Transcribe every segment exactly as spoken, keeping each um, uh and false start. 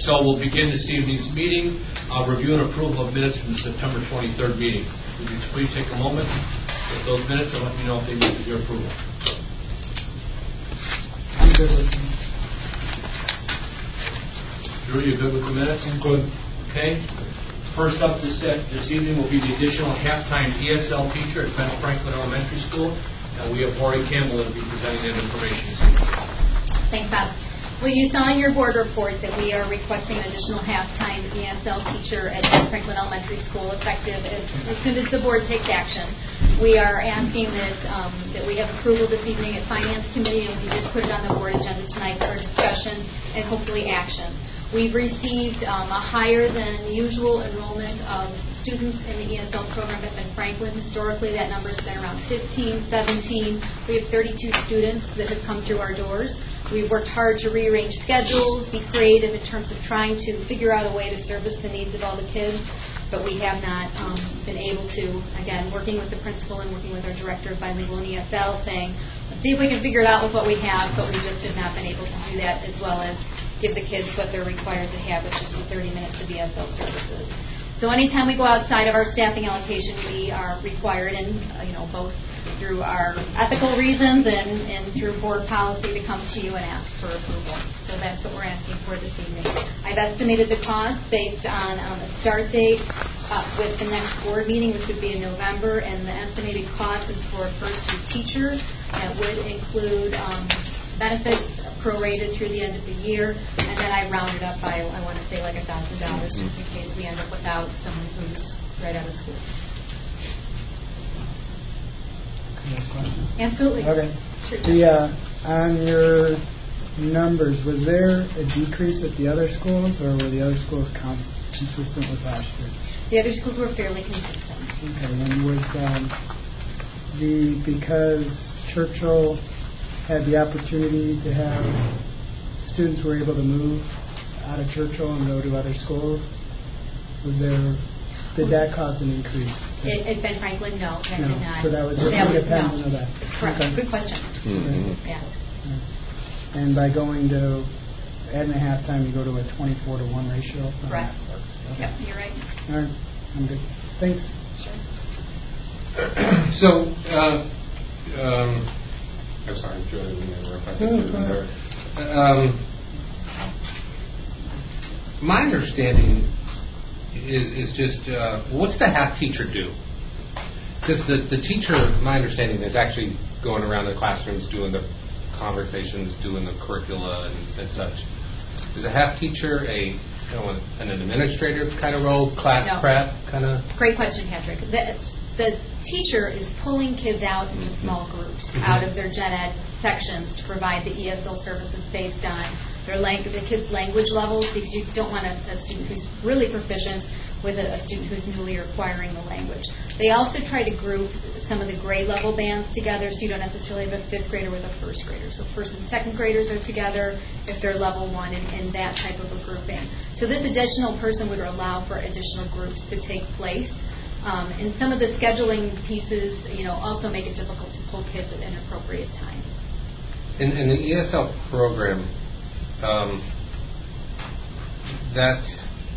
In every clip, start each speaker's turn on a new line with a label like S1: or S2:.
S1: So we'll begin this evening's meeting. Uh, review and approval of minutes from the September twenty-third meeting. Would you please take a moment with those minutes and let me know if they meet your approval.
S2: I'm good with them.
S1: Drew, you good with the minutes?
S2: I'm good.
S1: Okay. First up this, uh, this evening will be the additional halftime E S L teacher at Ben Franklin Elementary School. And we have Lori Campbell that will be presenting that information this evening.
S3: Thanks, Bob. Well, you saw in your board report that we are requesting an additional halftime E S L teacher at Ben Franklin Elementary School effective as, as soon as the board takes action. We are asking that um, that we have approval this evening at Finance Committee, and we did put it on the board agenda tonight for discussion and hopefully action. We've received um, a higher than usual enrollment of students in the E S L program at Ben Franklin. Historically, that number has been around fifteen, seventeen. We have thirty-two students that have come through our doors. We've worked hard to rearrange schedules, be creative in terms of trying to figure out a way to service the needs of all the kids, but we have not um, been able to, again, working with the principal and working with our director of bilingual and E S L, saying, let's see if we can figure it out with what we have, but we just have not been able to do that, as well as give the kids what they're required to have, which is the thirty minutes of E S L services. So anytime we go outside of our staffing allocation, we are required, and uh, you know, both through our ethical reasons and, and through board policy, to come to you and ask for approval. So that's what we're asking for this evening. I've estimated the cost based on um, a start date uh, with the next board meeting, which would be in November, and the estimated cost is for a first-year teacher. That would include um, benefits prorated through the end of the year, and then I rounded up by, I want to say, like a thousand dollars, just in case we end up without someone who's right out of school.
S2: Next question.
S3: Absolutely.
S2: Okay.
S3: Sure.
S2: The uh, on your numbers, was there a decrease at the other schools, or were the other schools con- consistent with last year?
S3: The other schools were fairly consistent.
S2: Okay. And was um, the because Churchill had the opportunity to have students were able to move out of Churchill and go to other schools, was there, did that cause an increase?
S3: It, at Ben Franklin, no, that
S2: No.
S3: did not.
S2: So that was just
S3: that
S2: independent
S3: was, no.
S2: of that?
S3: Correct.
S2: Okay.
S3: Good question.
S2: Mm-hmm.
S3: Yeah.
S2: Yeah. And by going to, adding a halftime, you go to a twenty-four to one ratio?
S3: Correct.
S2: Okay.
S3: Yep, you're right.
S2: All right. I'm good. Thanks.
S3: Sure.
S4: So, uh, um, I'm sorry, Joe, I didn't interrupt. I think you were there. Um, my understanding is is just uh, what's the half teacher do? Because the, the teacher, my understanding, is actually going around the classrooms doing the conversations, doing the curricula and, and such. Is a half teacher a you know, an administrative kind of role, class
S3: no.
S4: prep kind of?
S3: Great question, Patrick. The, the teacher is pulling kids out into
S4: mm-hmm.
S3: small groups
S4: mm-hmm.
S3: out of their gen ed sections to provide the E S L services based on their lang- the kids' language levels, because you don't want a, a student who's really proficient with a, a student who's newly acquiring the language. They also try to group some of the grade level bands together, so you don't necessarily have a fifth grader with a first grader. So first and second graders are together if they're level one, and, and that type of a grouping. So this additional person would allow for additional groups to take place. Um, and some of the scheduling pieces, you know, also make it difficult to pull kids at an appropriate time.
S4: In, in the E S L program, um, that's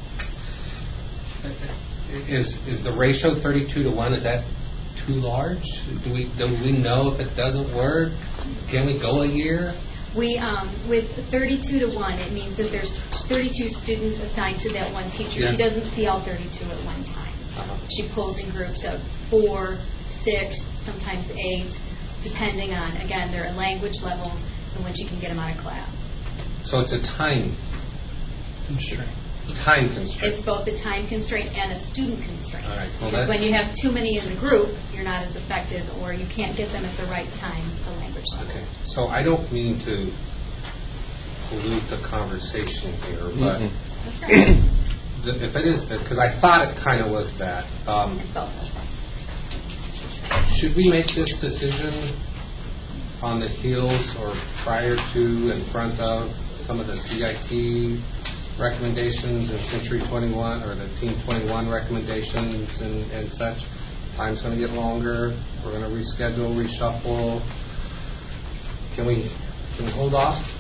S4: is is the ratio thirty-two to one? Is that too large? Do we do we know if it doesn't work? Can we go a year?
S3: We um, with thirty-two to one, it means that there's thirty-two students assigned to that one teacher.
S4: Yeah.
S3: She doesn't see all thirty-two at one time.
S4: Uh-huh.
S3: She pulls in groups of four, six, sometimes eight, depending on, again, their language level and when she can get them out of class.
S4: So it's a time
S2: Constraint.
S4: time constraint.
S3: It's both a time constraint and a student constraint.
S4: All right. Well,
S3: because
S4: that,
S3: when you have too many in the group, you're not as effective, or you can't get them at the right time, the language level.
S4: okay. So I don't mean to pollute the conversation here, but
S3: That's right.
S4: the, if it is, because I thought it kind of was that. Um,
S3: It's both.
S4: should we make this decision on the heels or prior to, in front of some of the C I T recommendations and Century twenty-one or the Team twenty-one recommendations and, and such? Time's going to get longer. We're going to reschedule, reshuffle. Can we can we hold off?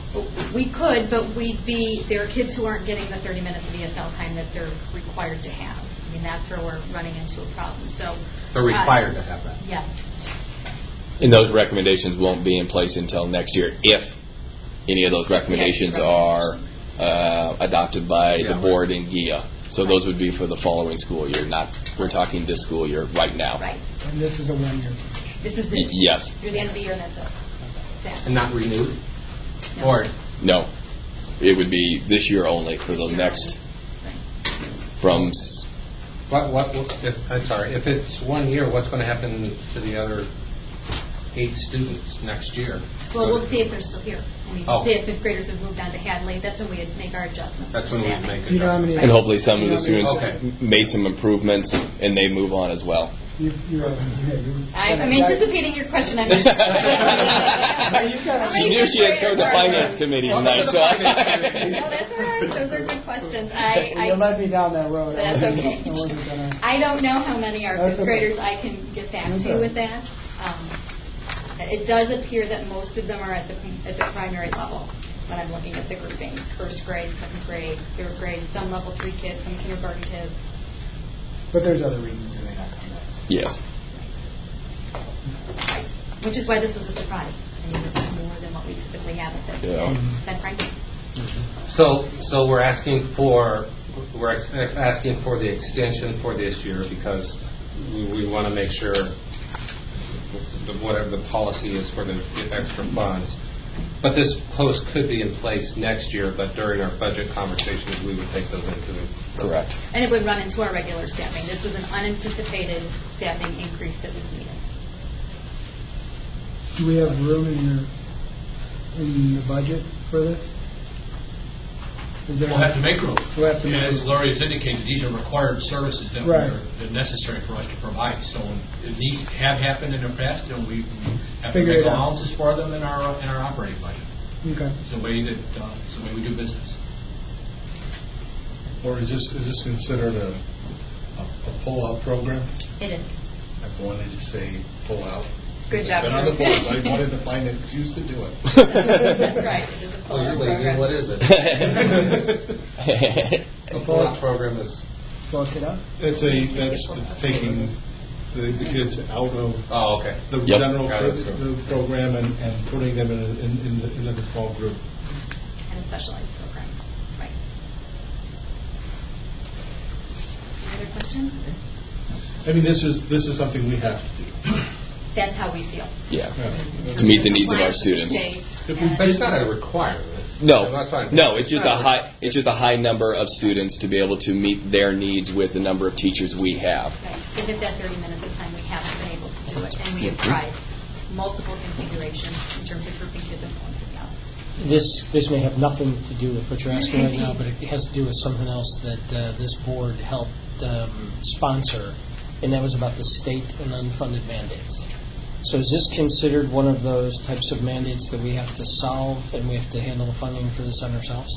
S3: We could, but we'd be, there are kids who aren't getting the thirty minutes of E S L time that they're required to have. I mean, that's where we're running into a problem. So
S4: They're required
S3: uh,
S4: to have that.
S3: Yes.
S5: And those recommendations won't be in place until next year if any of those recommendations
S3: Yes,
S5: are uh, adopted by
S4: Yeah,
S5: the board in G I A. So
S3: Right.
S5: those would be for the following school year, not, we're talking this school year right now.
S3: Right.
S2: And this is a one-year position.
S3: This is
S5: Y-
S3: it.
S5: yes.
S3: Through the end of the year, and that's it. Exactly.
S4: And not renewed?
S3: No.
S4: Or,
S5: No. It would be this year only for the
S3: This year
S5: next,
S3: only. Right.
S5: from, s-
S4: what, what, what- if, I'm sorry, if it's one year, what's going to happen to the other eight students next year?
S3: Well, we'll see if they're still here. I mean,
S4: Oh.
S3: we'll see if fifth graders have moved on to Hadley. That's when we'd make our adjustments.
S4: That's
S3: for
S4: when we'd
S3: staffing.
S4: make
S2: Do you know how many-
S5: and hopefully some of the
S2: You know,
S5: students
S4: Okay.
S5: made some improvements and they move on as well.
S2: You, you, uh, yeah, you,
S3: I- I'm anticipating your question. I'm
S5: She knew she had come to finance committee tonight, so.
S3: No, that's all right. Those are good questions. I, I,
S2: you led me down that road. I
S3: That's
S2: wasn't-
S3: okay.
S2: I wasn't gonna.
S3: I don't know how many are
S2: That's
S3: fifth
S2: okay.
S3: graders. I can get back
S2: That's
S3: to you
S2: all
S3: with
S2: right.
S3: that. Um, it does appear that most of them are at the at the primary level when I'm looking at the groupings: first grade, second grade, third grade, some level three kids, some kindergarten kids.
S2: But there's other reasons they may not come back.
S5: Yes.
S3: Right. Which is why this was a surprise. I mean, this is more than what we typically have at this.
S5: Yeah.
S3: Is that right?
S4: So, so we're asking for, we're ex- asking for the extension for this year because we, we want to make sure the, whatever the policy is for the extra funds. But this post could be in place next year, but during our budget conversations, we would take those into the...
S5: Correct.
S3: And it would run into our regular staffing. This was an unanticipated staffing increase that was needed.
S2: Do we have room in your, in the budget for this? Is there?
S1: We'll have to make room.
S2: We'll have to make
S1: And as
S2: room.
S1: Lori has indicated, these are required services that
S2: Right.
S1: are that are necessary for us to provide. So when these have happened in the past, you know, we we have to
S2: Figure
S1: make
S2: it out.
S1: allowances for them in our in our operating budget.
S2: Okay.
S1: It's the way that uh, it's the way we do business.
S6: Or is this, is this considered a, a a pull-out program?
S3: It is.
S6: I've wanted to say pull-out.
S3: Good job.
S6: Been on the boards, I wanted to find an excuse to do it.
S3: That's right. It is a
S4: Well, you're
S3: pull-out
S4: leaving.
S3: program.
S4: What is it? A pull-out program is...
S2: Bulk it up?
S6: It's a, that's, it's taking the, the kids out of
S4: Oh, okay.
S6: the
S5: Yep.
S6: general
S4: Got it.
S6: pro- the program and, and putting them in a, in, in, the, in a small group.
S3: And a specialized program. Right. Any other questions?
S6: I mean, this is, this is something we have to do.
S3: That's how we feel.
S5: Yeah.
S6: Yeah.
S5: To meet the needs of our students.
S6: If we
S4: But it's not a requirement.
S5: No,
S4: That's fine.
S5: no, it's just a
S4: not
S5: high, it's just a high number of students to be able to meet their needs with the number of teachers we have.
S3: Right. If it's that thirty minutes of time, we haven't been able to do it. And we have tried multiple configurations in terms of grouping kids and pulling kids out.
S7: This this may have nothing to do with what you're asking right now, but it has to do with something else that uh, this board helped um, sponsor, and that was about the state and unfunded mandates. So is this considered one of those types of mandates that we have to solve and we have to handle the funding for this on ourselves?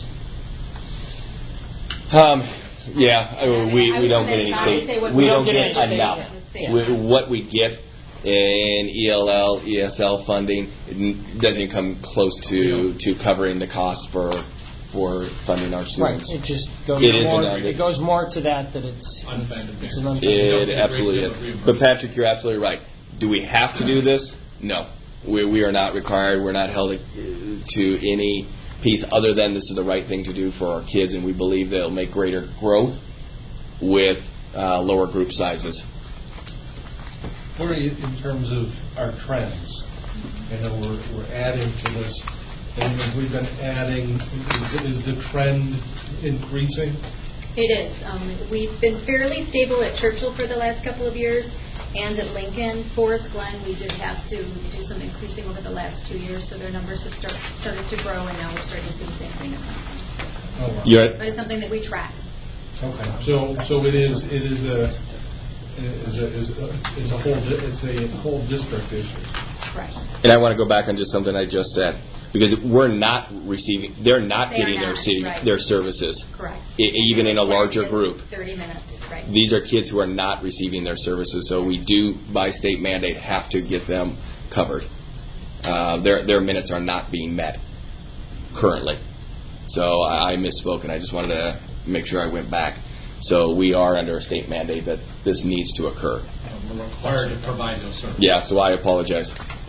S5: Um, yeah, I mean, we,
S3: I
S5: we
S3: would
S5: don't
S3: say-
S5: get any
S3: I would
S5: state,
S3: say what
S5: we
S3: we
S5: don't
S7: don't
S5: get
S7: get any
S5: enough.
S3: state, yeah.
S5: We- What we get in E L L, E S L funding it n- doesn't come close to, to covering the cost for, for funding our
S7: Right.
S5: students.
S7: It just goes
S5: It is
S7: more.
S5: an-
S7: It goes more to that that it's
S1: Unfunded
S7: it's, it's an
S1: mandate.
S7: unfunded.
S5: It absolutely is. But Patrick, you're absolutely right. Do we have to do this? No. We, we are not required. We're not held uh, to any piece other than this is the right thing to do for our kids, and we believe that it'll make greater growth with uh, lower group sizes.
S6: Where are you in terms of our trends? You know, we're, we're adding to this, and we've been adding, is, is the trend increasing?
S3: It is. Um, we've been fairly stable at Churchill for the last couple of years, and at Lincoln. Forest Glen, we did have to do some increasing over the last two years, so their numbers have start, started to grow, and now we're starting to see the same thing at Lincoln.
S6: Oh, wow.
S5: You're,
S3: But it's something that we track.
S6: Okay, so, so it is, it is a, is a, is a, it's a whole, di- it's a whole district issue.
S3: Correct.
S5: and I want to go back on just something I just said, because we're not receiving, they're not
S3: They are
S5: getting their
S3: not,
S5: city,
S3: right.
S5: their services,
S3: Correct.
S5: e- even in a larger group.
S3: thirty minutes, right.
S5: These are kids who are not receiving their services, so we do, by state mandate, have to get them covered. Uh, their their minutes are not being met currently. So I, I misspoke, and I just wanted to make sure I went back. So we are under a state mandate that this needs to occur.
S1: We're required to provide those services.
S5: Yeah, so I apologize.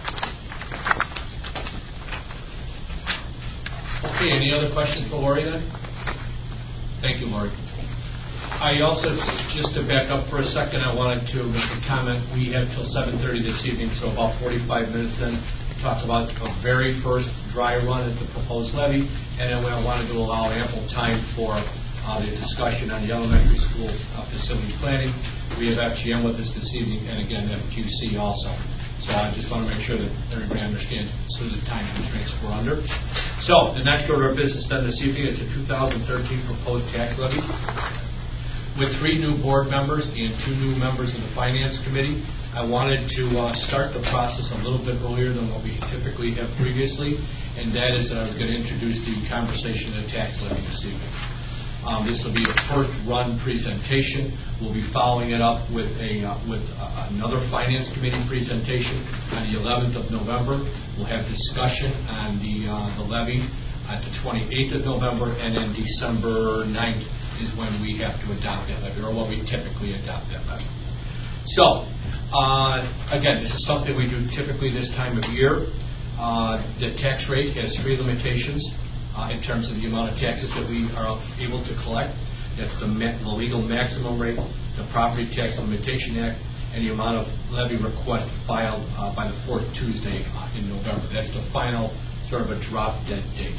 S1: Okay, any other questions for Lori then? Thank you, Lori. I also, just to back up for a second, I wanted to make a comment. We have till seven thirty this evening, so about forty-five minutes then, to talk about a very first dry run at the proposed levy, and then I wanted to allow ample time for uh, the discussion on the elementary school uh, facility planning. We have F G M with us this evening, and again, F Q C also. So I just want to make sure that everybody understands sort of the time constraints we're under. So the next order of business then this evening is the two thousand thirteen proposed tax levy. With three new board members and two new members of the Finance Committee, I wanted to uh, start the process a little bit earlier than what we typically have previously, and that is that I was going to introduce the conversation of the tax levy this evening. Um, this will be a first run presentation. We'll be following it up with a uh, with uh, another Finance Committee presentation on the eleventh of November. We'll have discussion on the uh, the levy at the twenty-eighth of November, and then December ninth is when we have to adopt that levy, or when we typically adopt that levy. So, uh, again, this is something we do typically this time of year. Uh, the tax rate has three limitations uh, in terms of the amount of taxes that we are able to collect. That's the, ma- the legal maximum rate, the Property Tax Limitation Act, and the amount of levy request filed uh, by the fourth Tuesday uh, in November. That's the final sort of a drop dead date.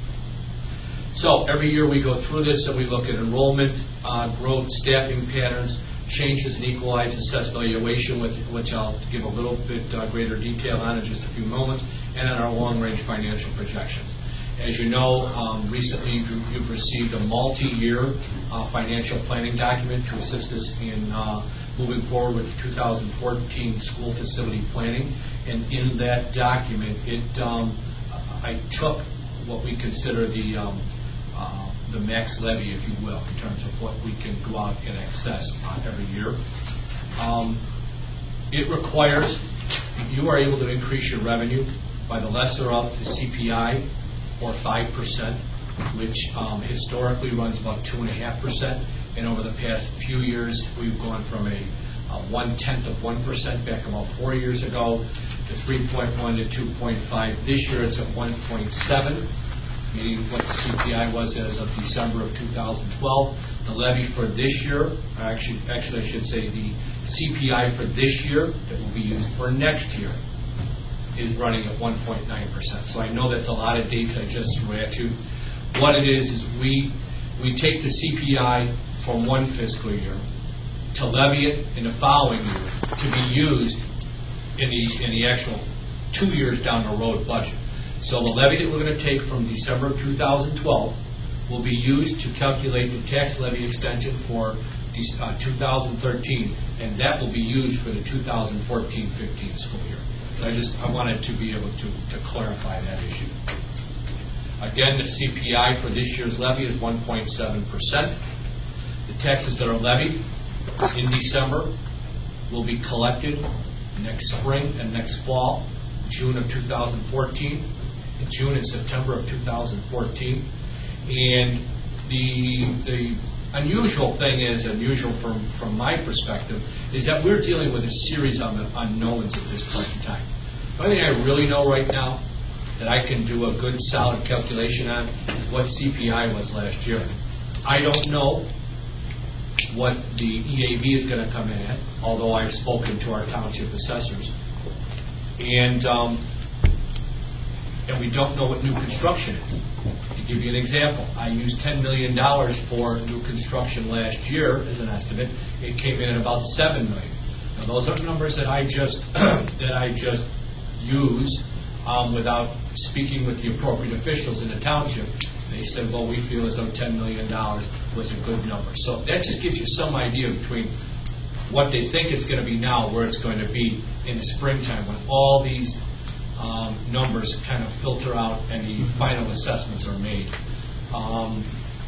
S1: So every year we go through this and we look at enrollment, uh, growth, staffing patterns, changes in equalized assessed valuation, which, which I'll give a little bit uh, greater detail on in just a few moments, and on our long-range financial projections. As you know, um, recently you've received a multi-year uh, financial planning document to assist us in uh, moving forward with the two thousand fourteen school facility planning. And in that document, it um, I took what we consider the um, uh, the max levy, if you will, in terms of what we can go out and access uh, every year. Um, it requires you are able to increase your revenue by the lesser of the C P I, or five percent, which um, historically runs about two point five percent. And over the past few years, we've gone from a uh, one-tenth of one percent back about four years ago to three point one to two point five. This year it's at one point seven, meaning what the C P I was as of December of two thousand twelve. The levy for this year, actually, actually I should say the C P I for this year that will be used for next year is running at one point nine percent. So I know that's a lot of dates I just threw at you. What it is is we we take the C P I from one fiscal year to levy it in the following year to be used in the in the actual two years down the road budget. So the levy that we're going to take from December of two thousand twelve will be used to calculate the tax levy extension for uh, two thousand thirteen, and that will be used for the two thousand fourteen fifteen school year. So I just I wanted to be able to, to clarify that issue. Again, the C P I for this year's levy is one point seven percent. The taxes that are levied in December will be collected next spring and next fall, June of two thousand fourteen, in June and September of two thousand fourteen. And the the unusual thing is, unusual from, from my perspective, is that we're dealing with a series of unknowns at this point in time. The only thing I really know right now that I can do a good solid calculation on is what C P I was last year. I don't know what the E A V is going to come in at, although I've spoken to our township assessors. And um, and we don't know what new construction is. To give you an example, I used ten million dollars for new construction last year as an estimate. It came in at about seven million dollars. Now, those are numbers that I just that I just use um, without speaking with the appropriate officials in the township. They said, well, we feel as though ten million dollars was a good number. So that just gives you some idea between what they think it's going to be now, where it's going to be in the springtime when all these um, numbers kind of filter out and the final assessments are made. Um,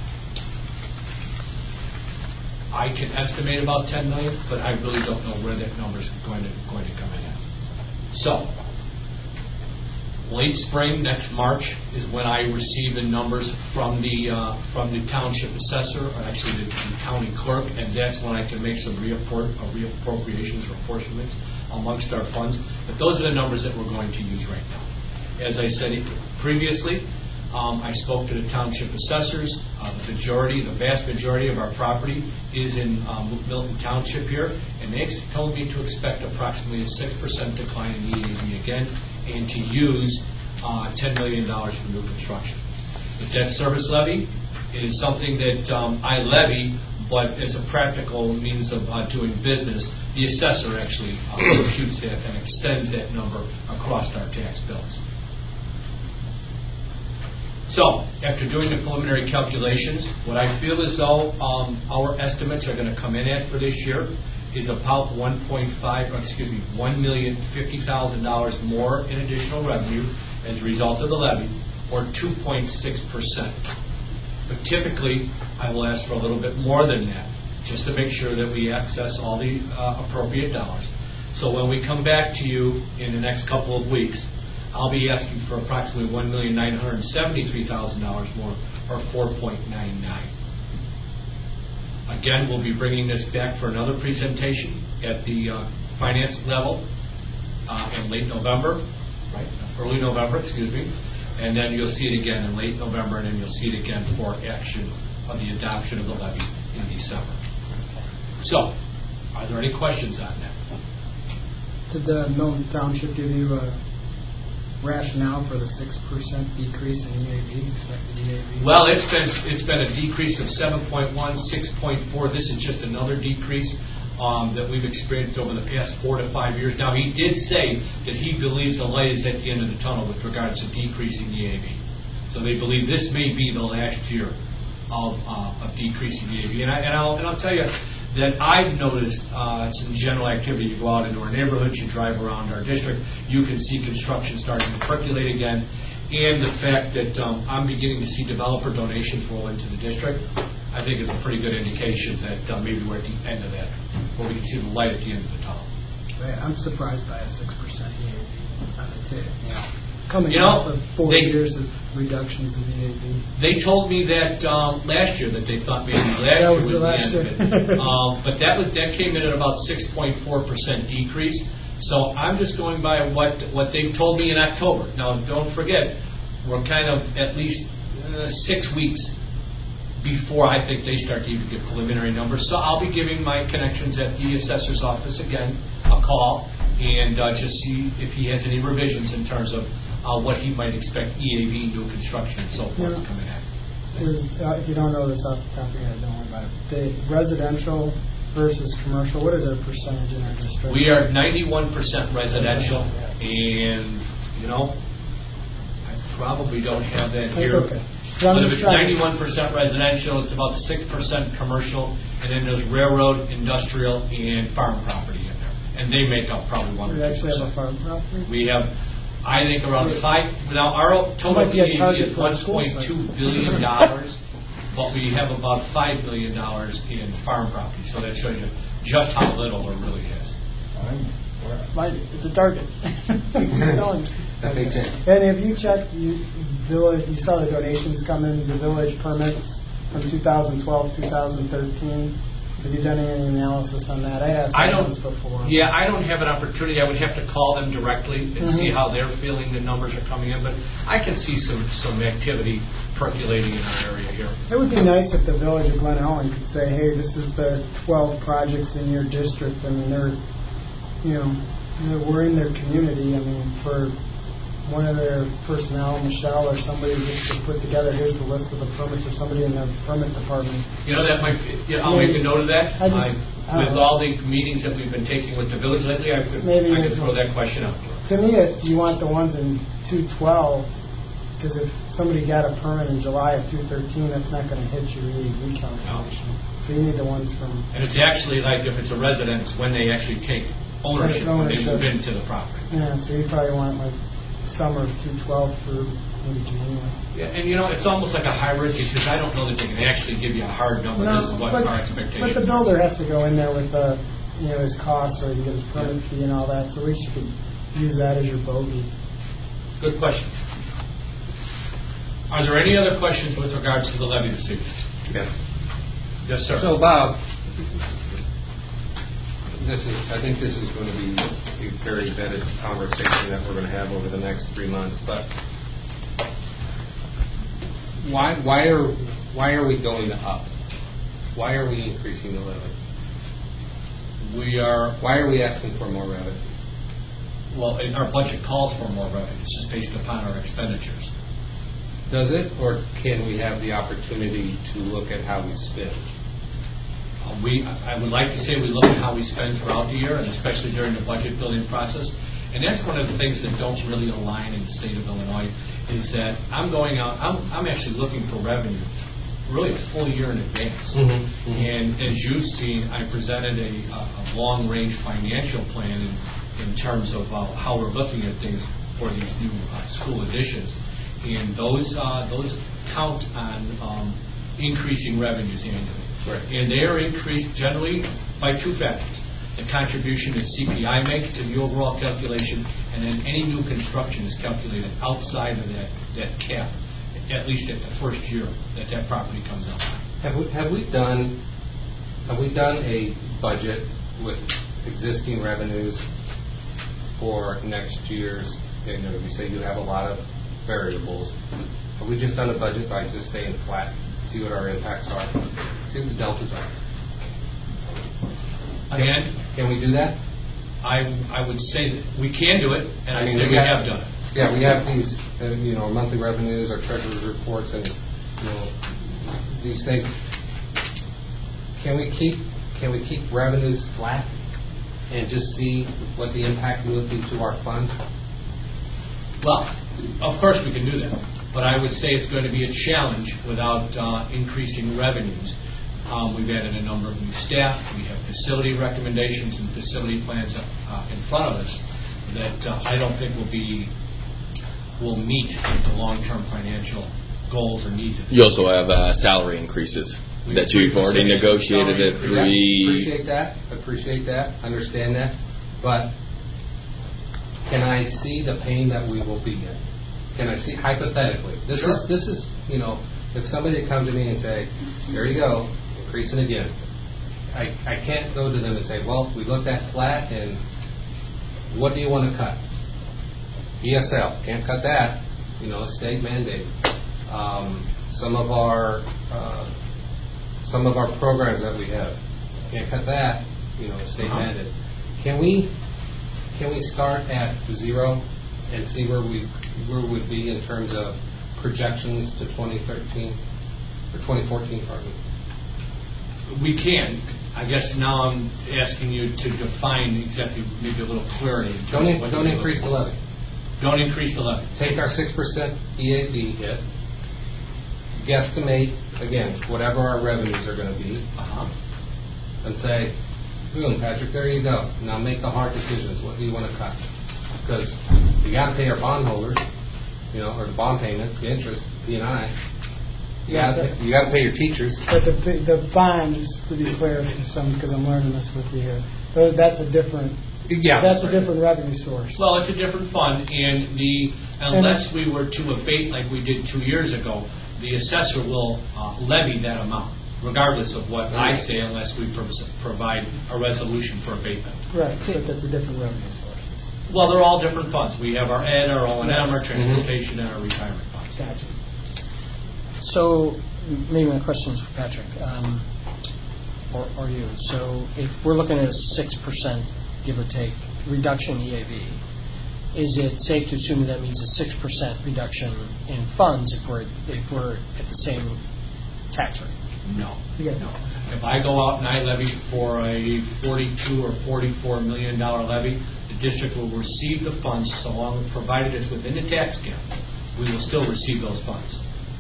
S1: I can estimate about ten million dollars, but I really don't know where that number is going to going to come in at. So Late spring, next March, is when I receive the numbers from the uh, from the township assessor, or actually the, the county clerk, and that's when I can make some reapport, uh, reappropriations or apportionments amongst our funds. But those are the numbers that we're going to use right now. As I said previously, um, I spoke to the township assessors. Uh, the majority, the vast majority of our property is in um, Milton Township here, and they ex- told me to expect approximately a six percent decline in E A V again, and to use uh, ten million dollars for new construction. The debt service levy is something that um, I levy, but as a practical means of uh, doing business, the assessor actually uh, computes that and extends that number across our tax bills. So, after doing the preliminary calculations, what I feel as though um, our estimates are going to come in at for this year is about one point five, or excuse me, one million fifty thousand dollars more in additional revenue as a result of the levy, or two point six percent. But typically, I will ask for a little bit more than that, just to make sure that we access all the uh, appropriate dollars. So when we come back to you in the next couple of weeks, I'll be asking for approximately one million nine hundred seventy-three thousand dollars more, or four point nine nine. Again, we'll be bringing this back for another presentation at the uh, finance level uh, in late November, right? Early November, excuse me. And then you'll see it again in late November, and then you'll see it again for action of the adoption of the levy in December. So, are there any questions on that?
S2: Did the Milton Township give you a rationale for the six percent decrease in E A V, expected E A V?
S1: Well, it's been it's been a decrease of seven point one, six point four. This is just another decrease um, that we've experienced over the past four to five years. Now, he did say that he believes the light is at the end of the tunnel with regards to decreasing E A V. So they believe this may be the last year of uh, of decreasing E A V. And, I, and I'll and I'll tell you that I've noticed uh, some general activity. You go out into our neighborhoods, you drive around our district, you can see construction starting to percolate again, and the fact that um, I'm beginning to see developer donations roll into the district, I think is a pretty good indication that uh, maybe we're at the end of that, where we can see the light at the end of the tunnel.
S2: I'm surprised by a six percent E A V on the tip. Coming
S1: You know,
S2: off of four
S1: they-
S2: years of reductions in E A V.
S1: They told me that um, last year that they thought maybe last
S2: That
S1: year
S2: was
S1: was
S2: the
S1: the
S2: last
S1: end of
S2: year.
S1: it. um, but that was that came in at about six point four percent decrease. So I'm just going by what what they told me in October. Now, don't forget, we're kind of at least uh, six weeks before I think they start to even get preliminary numbers. So I'll be giving my connections at the assessor's office again a call and uh, just see if he has any revisions in terms of Uh, what he might expect E A V, new construction, and so forth
S2: Yeah.
S1: coming at.
S2: Is, uh, if you don't know this off the top of your head, don't worry about it. The residential versus commercial, what is our percentage in our district?
S1: We are ninety-one percent residential, and, you know, I probably don't have that
S2: That's
S1: here.
S2: okay. So I'm
S1: But if
S2: just
S1: it's
S2: trying to-
S1: ninety-one percent residential, it's about six percent commercial, and then there's railroad, industrial, and farm property in there. And they make up probably one or
S2: We
S1: two
S2: actually have a
S1: percent.
S2: farm property?
S1: We have, I think, around five, now our total
S2: Might be a
S1: E A V
S2: target
S1: is
S2: for a
S1: one
S2: school
S1: point
S2: site.
S1: two billion dollars, but we have about five million dollars in farm property, so that shows you just how little there really is.
S2: Might, it's a target.
S4: That makes sense.
S2: And if you check, you, village, you saw the donations come in, the village permits from two thousand twelve, two thousand thirteen. Have you done any analysis on that? I asked
S1: I
S2: that
S1: don't,
S2: once before.
S1: yeah, I don't have an opportunity. I would have to call them directly and
S2: Mhm.
S1: see how they're feeling the numbers are coming in, but I can see some, some activity percolating in our area here.
S2: It would be nice if the village of Glen Ellen could say, hey, this is the twelve projects in your district. I mean, they're, you know, they're- we're in their community. I mean, for one of their personnel, Michelle or somebody, just to put together, here's the list of the permits, or somebody in the permit department.
S1: You know, that might, you know, I'll make a note of that.
S2: I just- I
S1: With
S2: don't know.
S1: all the meetings that we've been taking with the village lately, I could,
S2: Maybe
S1: I could
S2: it's-
S1: throw that question out.
S2: To me, it's, you want the ones in two twelve, because if somebody got a permit in July of two thirteen, that's not going to hit your E A V calculation. So you need the ones from,
S1: And it's actually like if it's a residence, when they actually take ownership, when they move
S2: Ownership.
S1: into the property.
S2: yeah, so you probably want like summer of two twelve through maybe January.
S1: Yeah, and you know, it's almost like a hybrid, because I don't know that they can actually give you a hard number. This is what
S2: but,
S1: our expectation
S2: but the
S1: is.
S2: builder has to go in there with uh you know, his costs, so he can get his permit fee and all that, so at least you could use that as your bogey.
S1: Good question. Are there any other questions with regards to the levy this evening?
S4: Yes.
S1: Yes, sir.
S4: So, Bob, this is, I think this is going to be a very vetted conversation that we're going to have over the next three months, but why, why are, why are we going up? Why are we increasing the levy?
S1: We are,
S4: Why are we asking for more revenue?
S1: well, in our budget calls for more revenue. It's just based upon our expenditures.
S4: Does it, or can we have the opportunity to look at how we spend?
S1: Um, We, I would like to say we look at how we spend throughout the year, and especially during the budget building process. And that's one of the things that don't really align in the state of Illinois, is that I'm going out, I'm, I'm actually looking for revenue really a full year in advance.
S4: Mm-hmm, mm-hmm.
S1: And as you've seen, I presented a, a a long-range financial plan in, in terms of uh, how we're looking at things for these new uh, school additions. And those, uh, those count on um, increasing revenues annually.
S4: Right.
S1: And they are increased generally by two factors: the contribution that C P I makes to the overall calculation, and then any new construction is calculated outside of that, that cap, at least at the first year that that property comes out.
S4: Have we, have we done, have we done a budget with existing revenues for next year's, you know, you say you have a lot of variables. Have we just done a budget by just staying flat, see what our impacts are, see what the deltas are?
S1: Again,
S4: Can we do that?
S1: I, I would say that we can do it, and I
S4: mean,
S1: say we have done it.
S4: Yeah, we have these, uh, you know, monthly revenues, our treasurer's reports, and, you know, these things. Can we keep, can we keep revenues flat and just see what the impact will be to our fund?
S1: Well, of course we can do that, but I would say it's going to be a challenge without uh, increasing revenues. Um, we've added a number of new staff. We have facility recommendations and facility plans uh, in front of us that uh, I don't think will be will meet the long-term financial goals or needs. Of the
S5: You also have uh, salary increases
S1: We
S5: that
S1: have
S5: you've already
S1: three percent
S5: negotiated at
S1: salary
S5: three.
S4: Appreciate that, appreciate that, understand that, but can I see the pain that we will be in? Can I see, hypothetically, this
S1: Sure.
S4: is, this is, you know, if somebody would come to me and say, there you go, increasing again, I, I can't go to them and say, well, we looked at flat, and what do you want to cut? E S L, can't cut that, you know, state mandate. Um, some of our, uh, some of our programs that we have, can't cut that, you know, state
S1: Uh-huh.
S4: mandate. Can we, can we start at zero and see where we, where we'd be in terms of projections to twenty thirteen, or twenty fourteen, pardon me?
S1: We can. I guess now I'm asking you to define exactly, maybe a little clarity. in terms
S4: Don't,
S1: of
S4: in-
S1: what
S4: don't
S1: you're
S4: increase the
S1: looking
S4: levy.
S1: for. Don't increase the levy.
S4: Take our six percent E A D hit, guesstimate, again, whatever our revenues are going to be,
S1: Uh-huh.
S4: and say, boom, Patrick, there you go. Now make the hard decisions. What do you want to cut? Because you got to pay our bondholders, you know, or the bond payments, the interest, P and I. You got to you got to pay your teachers.
S2: But the, the bond, just to be clear to some, because I'm learning this with you here, tho- that's a different,
S4: Yeah,
S2: that's a different revenue source.
S1: Well, it's a different fund, and the, unless we were to abate like we did two years ago, the assessor will uh, levy that amount, regardless of what I say, unless we pro- provide a resolution for abatement.
S2: Right, but that's a different revenue source.
S1: Well, they're all different funds. We have our ed, our O and M, our transportation, and our retirement funds.
S2: Gotcha.
S7: So m- maybe my question is for Patrick, um, or, or you. So if we're looking at a six percent, give or take, reduction in E A V, is it safe to assume that, that means a six percent reduction in funds if we're if we're at the same tax rate?
S1: No.
S2: Yeah.
S1: No. If I go out and I levy for a forty-two or forty-four million dollar levy, the district will receive the funds so long provided it's within the tax cap. We will still receive those funds.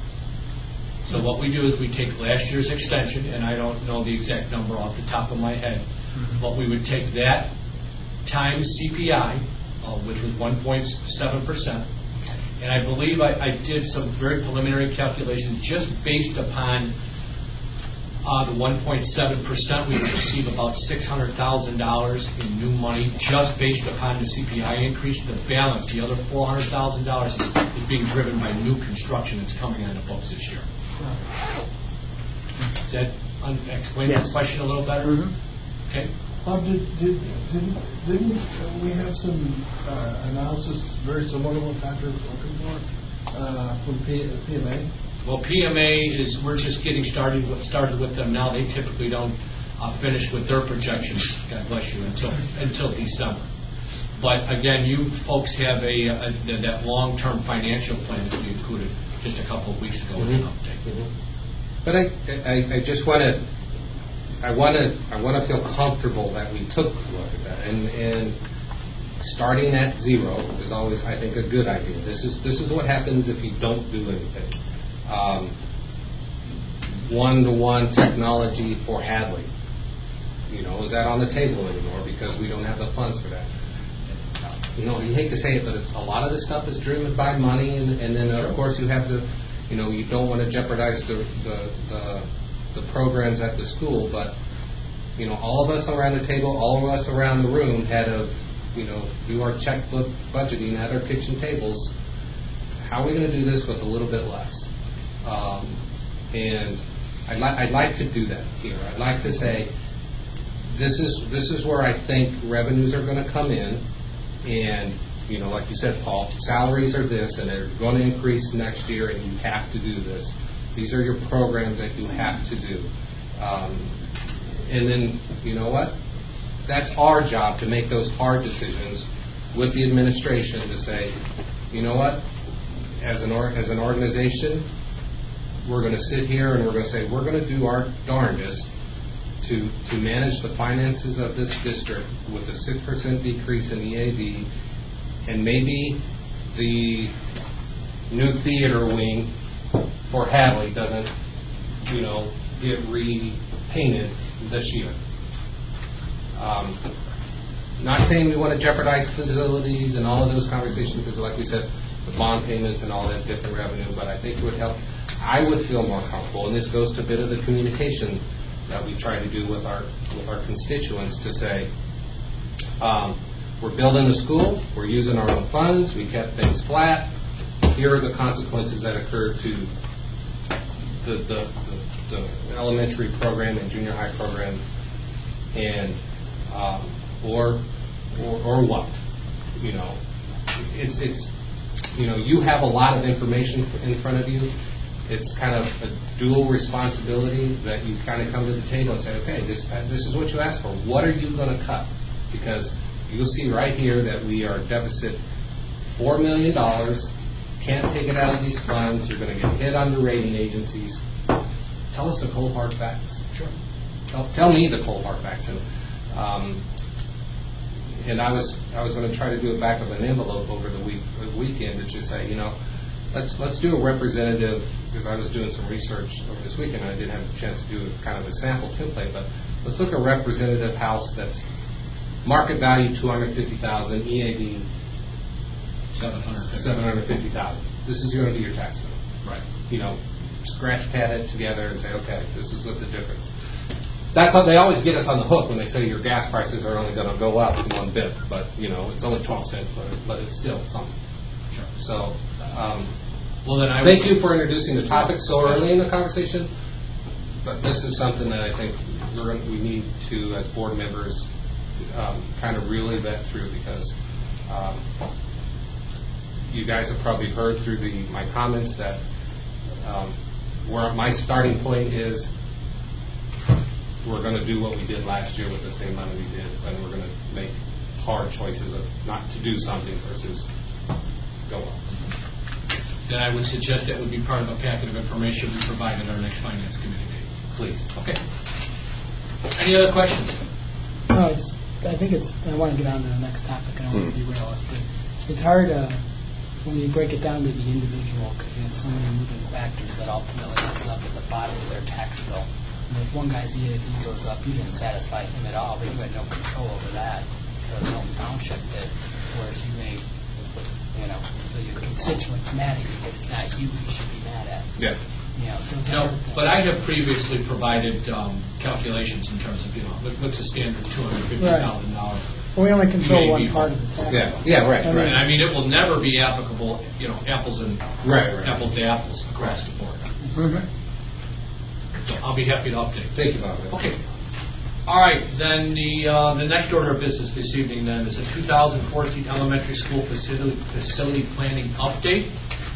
S1: So what we do is we take last year's extension, and I don't know the exact number off the top of my head,
S7: Mm-hmm.
S1: but we would take that times C P I, uh, which was one point seven percent, and I believe I, I did some very preliminary calculations just based upon Uh, the one point seven percent, we receive about six hundred thousand dollars in new money just based upon the C P I increase. The balance, the other four hundred thousand dollars, is, is being driven by new construction that's coming on the books this year. Does that un- explain
S2: Yes.
S1: the question a little better?
S2: Mm-hmm.
S1: Okay.
S6: Bob, did, did, didn't, didn't we have some uh, analysis very similar to what Patrick's looking for uh, from P- PMA?
S1: Well, P M A is, we're just getting started with, started with them now. They typically don't uh, finish with their projections, God bless you, until until December. But again, you folks have a, a that long-term financial plan that we included just a couple of weeks ago as an update.
S4: But I, I, I just want to, I want to, I want to feel comfortable that we took a look at that, and and starting at zero is always, I think, a good idea. This is this is what happens if you don't do anything. Um, one-to-one technology for Hadley. You know, is that on the table anymore because we don't have the funds for that? You know, you hate to say it, but it's, a lot of this stuff is driven by money, and, and then of course you have the, you know, you don't want to jeopardize the, the the the programs at the school, but you know, all of us around the table, all of us around the room had to, you know, do our checkbook budgeting at our kitchen tables. How are we going to do this with a little bit less? Um, and I'd, li- I'd like to do that here. I'd like to say this is this is where I think revenues are going to come in, and you know, like you said, Paul, salaries are this, and they're going to increase next year, and you have to do this. These are your programs that you have to do, um, and then you know what? That's our job to make those hard decisions with the administration to say, you know what? As an or, as an organization, we're going to sit here and we're going to say we're going to do our darndest to to manage the finances of this district with a six percent decrease in E A D, and maybe the new theater wing for Hadley doesn't, you know, get repainted this year. Um, not saying we want to jeopardize facilities and all of those conversations, because like we said, the bond payments and all that different revenue, but I think it would help. I would feel more comfortable, and this goes to a bit of the communication that we try to do with our with our constituents to say, um, we're building a school, we're using our own funds, we kept things flat. Here are the consequences that occurred to the the, the, the elementary program and junior high program, and um, or, or or what, you know, it's it's. You know, you have a lot of information in front of you. It's kind of a dual responsibility that you kind of come to the table and say, okay, this this is what you asked for. What are you going to cut? Because you'll see right here that we are deficit four million dollars. Can't take it out of these funds. You're going to get hit on the rating agencies. Tell us the cold hard facts. Sure. Tell, tell me the cold hard facts. And um, And I was I was going to try to do a back of an envelope over the week the weekend to just say, you know, let's let's do a representative, because I was doing some research over this weekend and I didn't have a chance to do a, kind of a sample template, but let's look at a representative house that's market value two hundred fifty thousand, E A D seven hundred fifty thousand. This is going to be your tax bill,
S1: right?
S4: You know, scratch pad it together and say, okay, this is what the difference. That's how they always get us on the hook when they say your gas prices are only going to go up one bit, but you know it's only twelve cents, but, but it's still something.
S1: Sure.
S4: So, um,
S1: well then, I
S4: thank
S1: would,
S4: you for introducing the topic so early in the conversation. But this is something that I think we're, we need to, as board members, um, kind of really vet through, because um, you guys have probably heard through the my comments that um, where my starting point is. We're going to do what we did last year with the same money we did, and we're going to make hard choices of not to do something versus go up.
S1: Then I would suggest that would be part of a packet of information we provide at our next finance committee meeting.
S4: Please.
S1: Okay. Any other questions?
S2: No, it's, I think it's. I want to get on to the next topic. I don't want to derail us, but it's hard uh, when you break it down to the individual, because you have so many moving factors that ultimately ends up at the bottom of their tax bill. And if one guy's E A D goes up, you didn't satisfy him at all, but you had no control over that. There was no township that, whereas you may, you know, so your constituents mad at you, but it's not you you should be mad at.
S4: Yeah.
S7: Yeah, so
S1: No, but I have previously provided um, calculations in terms of, you know, what- what's the standard two hundred fifty thousand dollars.
S2: We only control
S1: You may
S2: one
S1: be-
S2: part of the tax.
S4: Yeah, yeah, right,
S2: I mean-
S4: right.
S1: And I mean, it will never be applicable, you know, apples and,
S4: Right, right.
S1: apples to apples across the board.
S2: Mhm.
S1: So I'll be happy to update.
S4: Thank you, Bob.
S1: Okay. All right, then the, uh, the next order of business this evening then is a two thousand fourteen elementary school facility, facility planning update.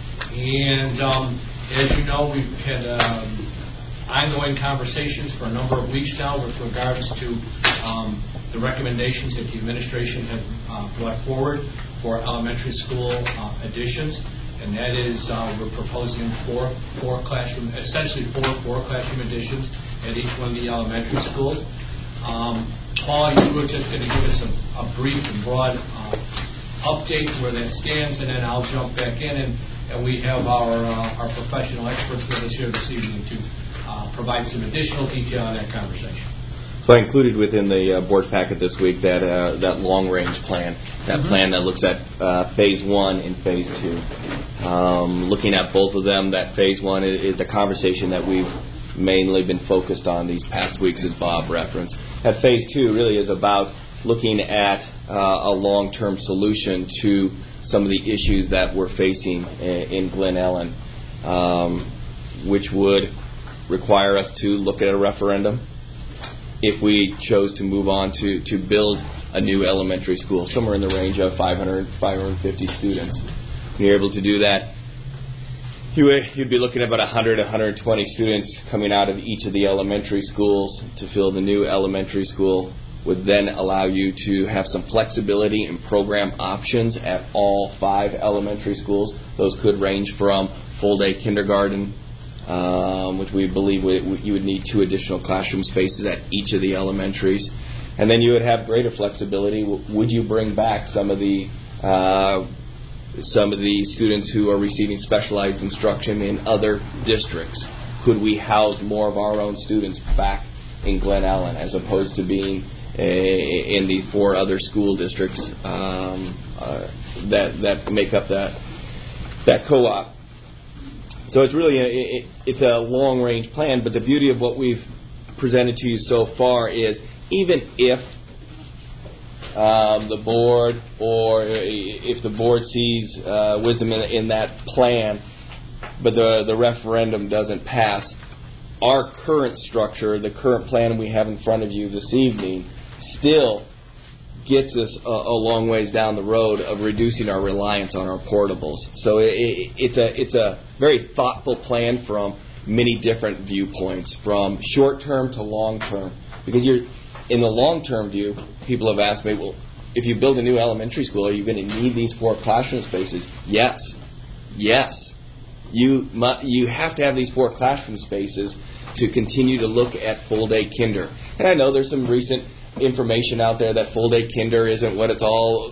S1: And um, as you know, we've had um, ongoing conversations for a number of weeks now with regards to um, the recommendations that the administration have uh, brought forward for elementary school uh, additions. And that is, uh, we're proposing four, four classroom, essentially four, four classroom additions at each one of the elementary schools. Um, Paul, you were just going to give us a, a brief and broad uh, update where that stands, and then I'll jump back in, and, and we have our uh, our professional experts with us here this evening to uh, provide some additional detail on that conversation.
S5: So I included within the uh, board packet this week that uh, that long-range plan, that mm-hmm. plan that looks at uh, phase one and phase two. Um, looking at both of them, that phase one is, is the conversation that we've mainly been focused on these past weeks, as Bob referenced. That phase two really is about looking at uh, a long-term solution to some of the issues that we're facing in, in Glen Ellen, um, which would require us to look at a referendum if we chose to move on to, to build a new elementary school, somewhere in the range of five hundred, five hundred fifty students. When you're able to do that, you would, you'd be looking at about one hundred, one hundred twenty students coming out of each of the elementary schools to fill the new elementary school, would then allow you to have some flexibility in program options at all five elementary schools. Those could range from full-day kindergarten, Um, which we believe we, we, you would need two additional classroom spaces at each of the elementaries. And then you would have greater flexibility. W- would you bring back some of the uh, some of the students who are receiving specialized instruction in other districts? Could we house more of our own students back in Glen Ellen as opposed to being a, in the four other school districts um, uh, that that make up that that co-op? So it's really a, it, it's a long-range plan, but the beauty of what we've presented to you so far is even if um, the board or if the board sees uh, wisdom in, in that plan, but the, the referendum doesn't pass, our current structure, the current plan we have in front of you this evening, still gets us a, a long ways down the road of reducing our reliance on our portables. So it, it, it's a it's a very thoughtful plan from many different viewpoints, from short term to long term. Because you're in the long term view, people have asked me, well, if you build a new elementary school, are you going to need these four classroom spaces? Yes, yes. You mu- you have to have these four classroom spaces to continue to look at full day kinder. And I know there's some recent information out there that full day kinder isn't what it's all.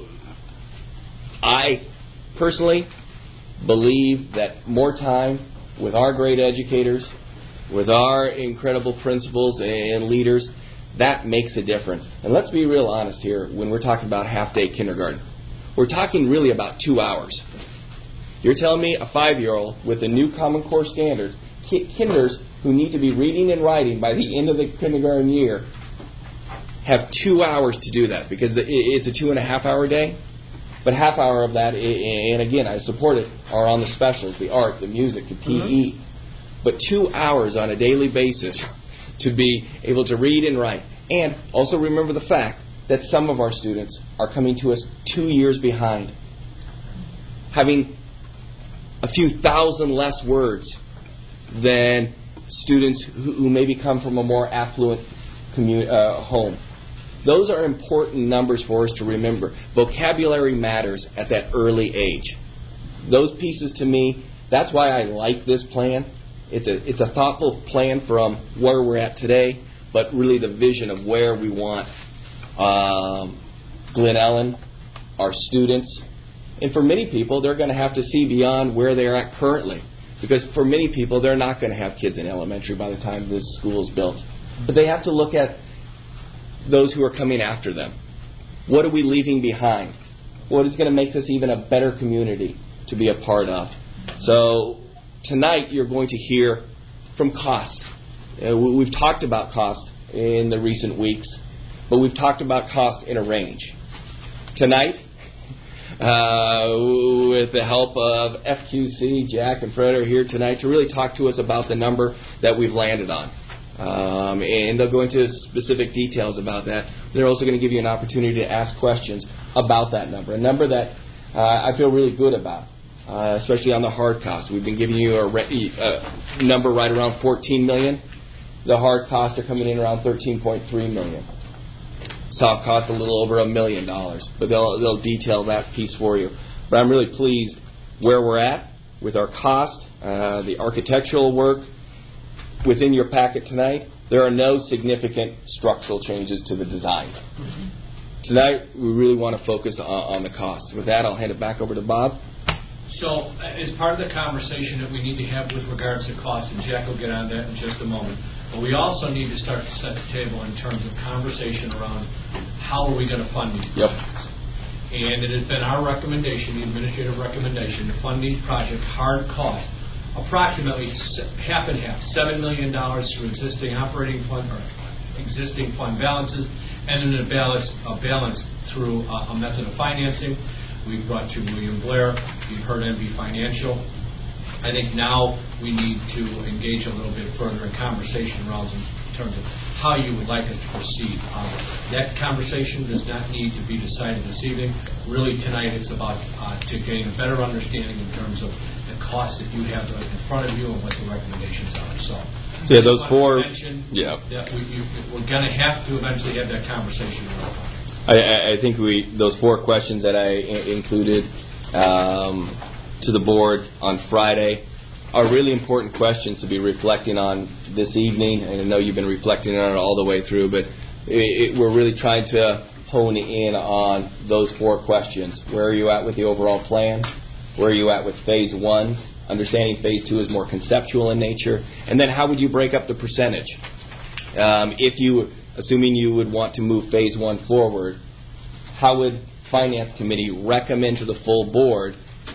S5: I personally believe that more time with our great educators, with our incredible principals and leaders, that makes a difference. And let's be real honest here when we're talking about half day kindergarten. We're talking really about two hours. You're telling me a five-year-old with the new Common Core standards, kinders who need to be reading and writing by the end of the kindergarten year, have two hours to do that, because it's a two and a half hour day. But half hour of that, and again, I support it, are on the specials, the art, the music, the P E. Mm-hmm. But two hours on a daily basis to be able to read and write. And also remember the fact that some of our students are coming to us two years behind, having a few thousand less words than students who, who maybe come from a more affluent community, uh, home. Those are important numbers for us to remember. Vocabulary matters at that early age. Those pieces, to me, that's why I like this plan. It's a it's a thoughtful plan from where we're at today, but really the vision of where we want um, Glen Ellen, our students, and for many people, they're going to have to see beyond where they're at currently. Because for many people, they're not going to have kids in elementary by the time this school is built. But they have to look at those who are coming after them. What are we leaving behind? What is going to make this even a better community to be a part of? So tonight you're going to hear from cost. Uh, we, we've talked about cost in the recent weeks, but we've talked about cost in a range. Tonight, uh, with the help of F Q C, Jack and Fred are here tonight to really talk to us about the number that we've landed on. Um, and they'll go into specific details about that. They're also going to give you an opportunity to ask questions about that number, a number that uh, I feel really good about, uh, especially on the hard costs. We've been giving you a re- uh, number right around fourteen million dollars. The hard costs are coming in around thirteen point three million dollars. Soft cost a little over a million dollars, but they'll they'll detail that piece for you. But I'm really pleased where we're at with our cost, uh, the architectural work. Within your packet tonight, there are no significant structural changes to the design. Mm-hmm. Tonight, we really want to focus on, on the cost. With that, I'll hand it back over to Bob.
S1: So, as part of the conversation that we need to have with regards to cost, and Jack will get on that in just a moment, but we also need to start to set the table in terms of conversation around how are we going to fund these
S5: yep.
S1: projects. And it has been our recommendation, the administrative recommendation, to fund these projects hard cost, approximately half and half, seven million dollars through existing operating fund or existing fund balances, and then a balance, a balance through a, a method of financing. We've brought to William Blair. You've heard M B Financial. I think now we need to engage a little bit further in conversation around in terms of how you would like us to proceed. Um, that conversation does not need to be decided this evening. Really, tonight it's about uh, to gain a better understanding in terms of the costs that you have in front of you and what the recommendations are. So,
S5: yeah, those four. Yeah,
S1: that we, you, we're going to have to eventually have that conversation around.
S5: I, I think we those four questions that I I- included um, to the board on Friday are really important questions to be reflecting on this evening. And I know you've been reflecting on it all the way through, but it, it, we're really trying to hone in on those four questions. Where are you at with the overall plan? Where are you at with phase one? Understanding phase two is more conceptual in nature. And then how would you break up the percentage? Um, if you, assuming you would want to move phase one forward, how would Finance Committee recommend to the full board,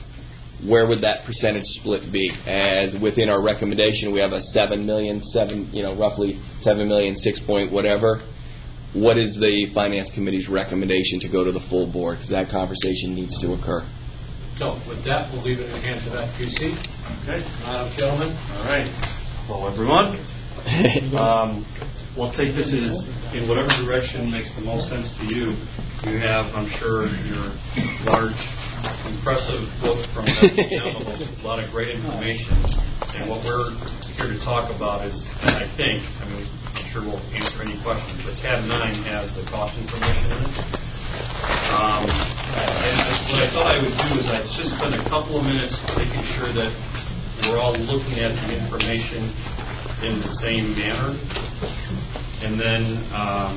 S5: where would that percentage split be? As within our recommendation, we have a seven million, seven, you know, roughly seven million, six point whatever. What is the Finance Committee's recommendation to go to the full board? Because that conversation needs to occur.
S1: So, with that, we'll leave it in the hands of F Q C.
S8: Okay.
S1: Uh, gentlemen.
S8: All right. Hello, everyone. um, we'll take this as in whatever direction makes the most sense to you. You have, I'm sure, your large, impressive book from F Q C with a lot of great information. And what we're here to talk about is, I think, I mean, I'm sure we'll answer any questions, but tab nine has the cost information in it. Um, and what I thought I would do is I'd just spend a couple of minutes making sure that we're all looking at the information in the same manner. And then um,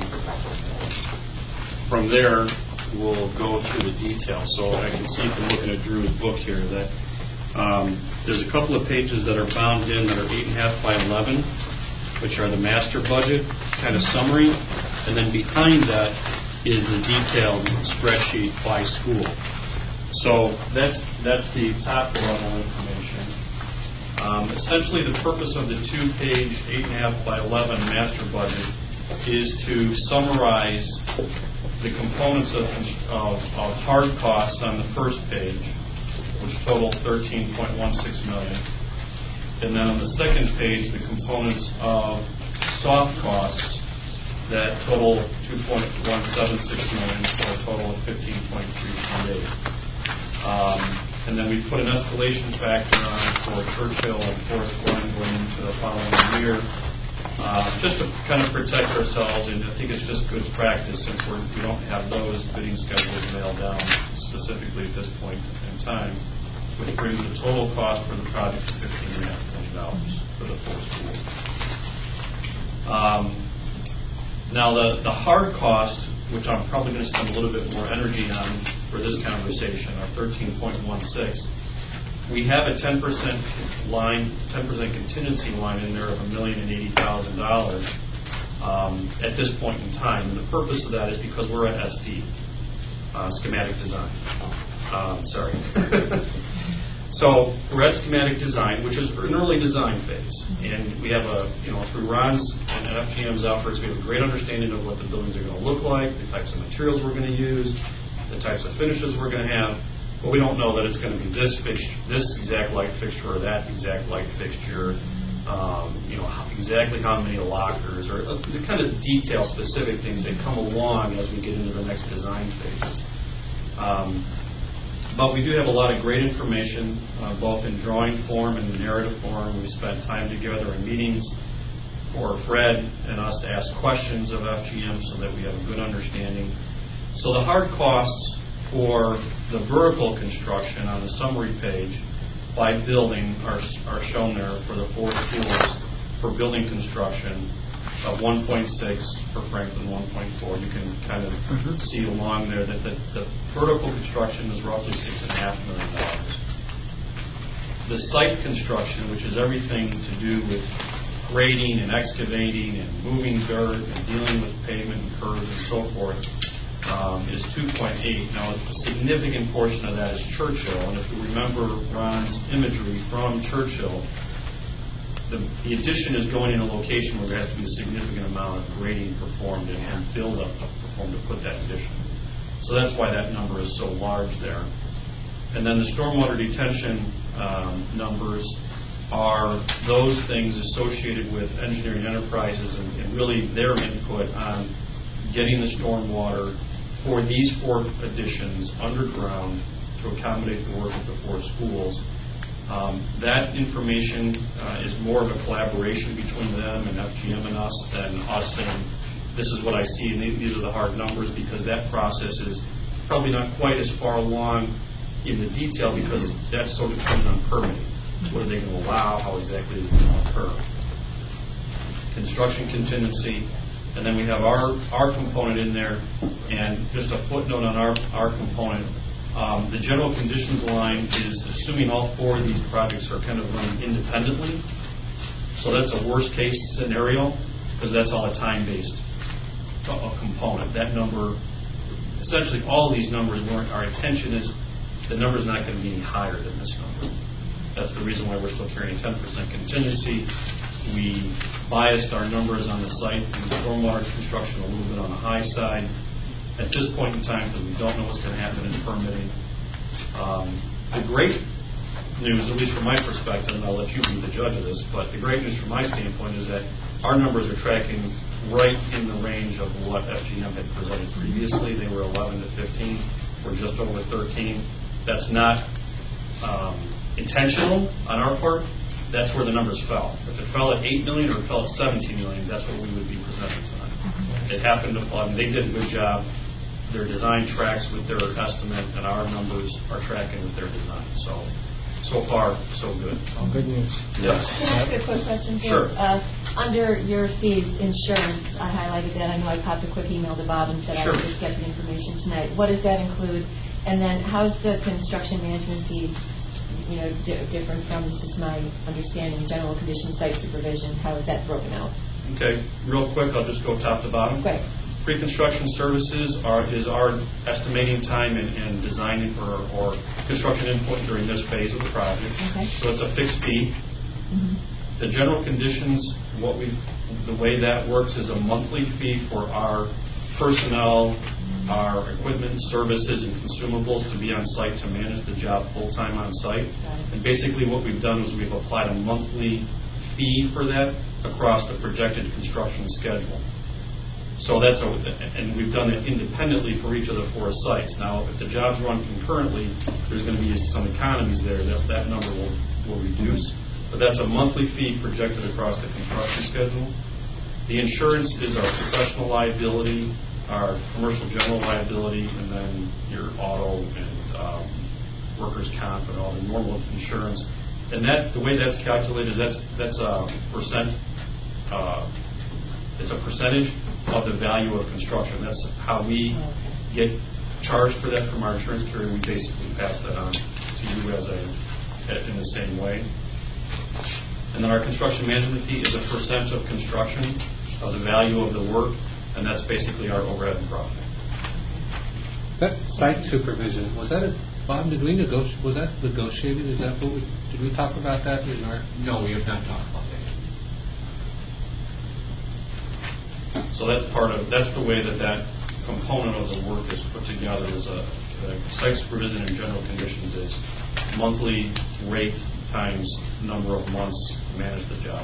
S8: from there, we'll go through the details. So I can see from looking at Drew's book here that um, there's a couple of pages that are bound in that are eight and a half by eleven, which are the master budget kind of summary. And then behind that is the detailed spreadsheet by school. So that's that's the top level information. Um, essentially, the purpose of the two-page, eight and a half by eleven master budget is to summarize the components of, of, of hard costs on the first page, which total thirteen point one six million dollars. And then on the second page, the components of soft costs that total two point one seven six million dollars for a total of fifteen point three three eight. Um, and then we put an escalation factor on for Churchill and Forest Glen going into the following year, uh, just to kind of protect ourselves. And I think it's just good practice since we're, we don't have those bidding schedules nailed down specifically at this point in time, which brings the total cost for the project to fifteen point five million dollars for the four schools. Um, Now, the, the hard cost, which I'm probably going to spend a little bit more energy on for this conversation, our thirteen point one six, we have a ten percent line, ten percent contingency line in there of a million and eighty thousand dollars um, at this point in time. And the purpose of that is because we're at S D, uh, schematic design. Um, sorry. So we're at schematic design, which is an early design phase. And we have a, you know, through Ron's and F G M's efforts, we have a great understanding of what the buildings are going to look like, the types of materials we're going to use, the types of finishes we're going to have. But we don't know that it's going to be this fixture, this exact light fixture or that exact light fixture, um, you know, how, exactly how many lockers, or uh, the kind of detail-specific things that come along as we get into the next design phases. Um, But we do have a lot of great information, uh, both in drawing form and narrative form. We spent time together in meetings for Fred and us to ask questions of F G M so that we have a good understanding. So the hard costs for the vertical construction on the summary page by building are, are shown there for the four schools for building construction of one point six for Franklin, one point four. You can kind of mm-hmm. see along there that the, the vertical construction is roughly six and a half million dollars. The site construction, which is everything to do with grading and excavating and moving dirt and dealing with pavement and curves and so forth, um, is two point eight. Now, a significant portion of that is Churchill, and if you remember Ron's imagery from Churchill, The, the addition is going in a location where there has to be a significant amount of grading performed and, and build-up performed to put that addition. So that's why that number is so large there. And then the stormwater detention um, numbers are those things associated with engineering enterprises and, and really their input on getting the stormwater for these four additions underground to accommodate the work of the four schools. Um, that information uh, is more of a collaboration between them and F G M and us than us saying, this is what I see and these are the hard numbers, because that process is probably not quite as far along in the detail because that's so dependent on permitting. What are they going to allow? How exactly is it going to occur? Construction contingency. And then we have our, our component in there, and just a footnote on our, our component. Um, the general conditions line is assuming all four of these projects are kind of running independently. So that's a worst case scenario because that's all a time-based uh, component. That number, essentially all of these numbers weren't, our intention is the number is not going to be any higher than this number. That's the reason why we're still carrying ten percent contingency. We biased our numbers on the site and the stormwater construction a little bit on the high side at this point in time because we don't know what's going to happen in permitting. Um, the great news, at least from my perspective, and I'll let you be the judge of this, but the great news from my standpoint is that our numbers are tracking right in the range of what F G M had presented previously. They were eleven to fifteen. We're just over thirteen. That's not um, intentional on our part. That's where the numbers fell. If it fell at eight million dollars or it fell at seventeen million dollars, that's what we would be presenting tonight. It happened to fall. I mean, they did a good job. Their design tracks with their estimate, and our numbers are tracking with their design. So, so far, so good.
S7: All good news.
S5: Yes.
S9: Can I ask a quick question? Jim?
S8: Sure.
S9: Uh, under your fees, insurance, I highlighted that. I know I popped a quick email to Bob and said
S8: Sure.
S9: I would just get the information tonight. What does that include? And then how's the construction management fee, you know, di- different from, this is my understanding, general condition site supervision? How is that broken out?
S8: Okay, real quick, I'll just go top to bottom.
S9: Great.
S8: Pre-construction services are, is our estimating time and, and designing or, or construction input during this phase of the project.
S9: Okay.
S8: So it's a fixed fee.
S9: Mm-hmm.
S8: The general conditions, what we, the way that works is a monthly fee for our personnel, our equipment, services, and consumables to be on site to manage the job full-time on site. And basically what we've done is we've applied a monthly fee for that across the projected construction schedule. So that's a, and we've done it independently for each of the four sites. Now, if the jobs run concurrently, there's going to be some economies there. That, that number will, will reduce. But that's a monthly fee projected across the construction schedule. The insurance is our professional liability, our commercial general liability, and then your auto and um, workers' comp and all the normal insurance. And that the way that's calculated is that's that's a percent. Uh, it's a percentage of the value of construction. That's how we get charged for that from our insurance carrier. We basically pass that on to you as a in the same way. And then our construction management fee is a percent of construction of the value of the work, and that's basically our overhead and profit.
S4: That site supervision, was that a Bob, did we negotiate, was that negotiated? Is that what we, did we talk about that in our?
S1: No, we have not talked about that.
S8: So that's part of, that's the way that that component of the work is put together. Is a, a site supervision and general conditions is monthly rate times number of months to manage the job.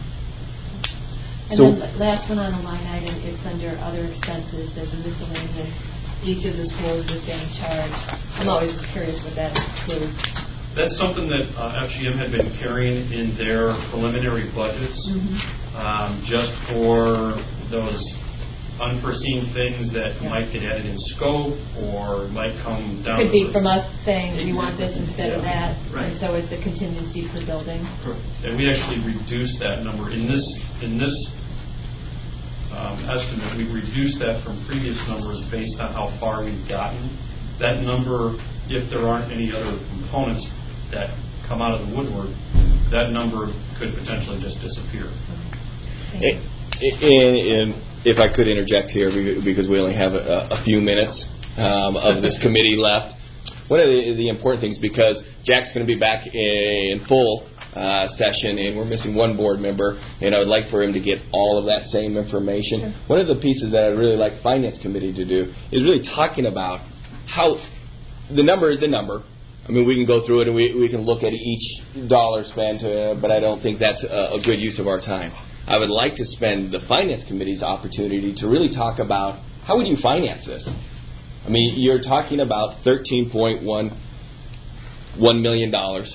S9: And
S5: So-
S9: then last one on the line item, it's under other expenses. There's a miscellaneous. Each of the schools the same charge. I'm always just curious what that includes.
S8: That's something that uh, F G M had been carrying in their preliminary budgets,
S9: Mm-hmm.
S8: um, just for those unforeseen things that
S9: Yeah.
S8: might get added in scope or might come down.
S9: Could
S8: the
S9: be
S8: road.
S9: from us saying we want this instead of
S8: Yeah.
S9: that,
S8: Right.
S9: and so it's a contingency per building.
S8: Correct. And we actually reduced that number in this in this um, estimate. We reduced that from previous numbers based on how far we've gotten. That number, if there aren't any other components that come out of the woodwork, that number could potentially just disappear.
S9: Thank you.
S5: And, and if I could interject here, because we only have a, a few minutes um, of this committee left, one of the, the important things, because Jack's going to be back in full uh, session, and we're missing one board member, and I would like for him to get all of that same information.
S9: Sure.
S5: One of the pieces that I'd really like Finance Committee to do is really talking about how the number is the number. I mean, we can go through it and we, we can look at each dollar spent, uh, but I don't think that's a, a good use of our time. I would like to spend the Finance Committee's opportunity to really talk about how would you finance this? I mean, you're talking about thirteen point one million dollars.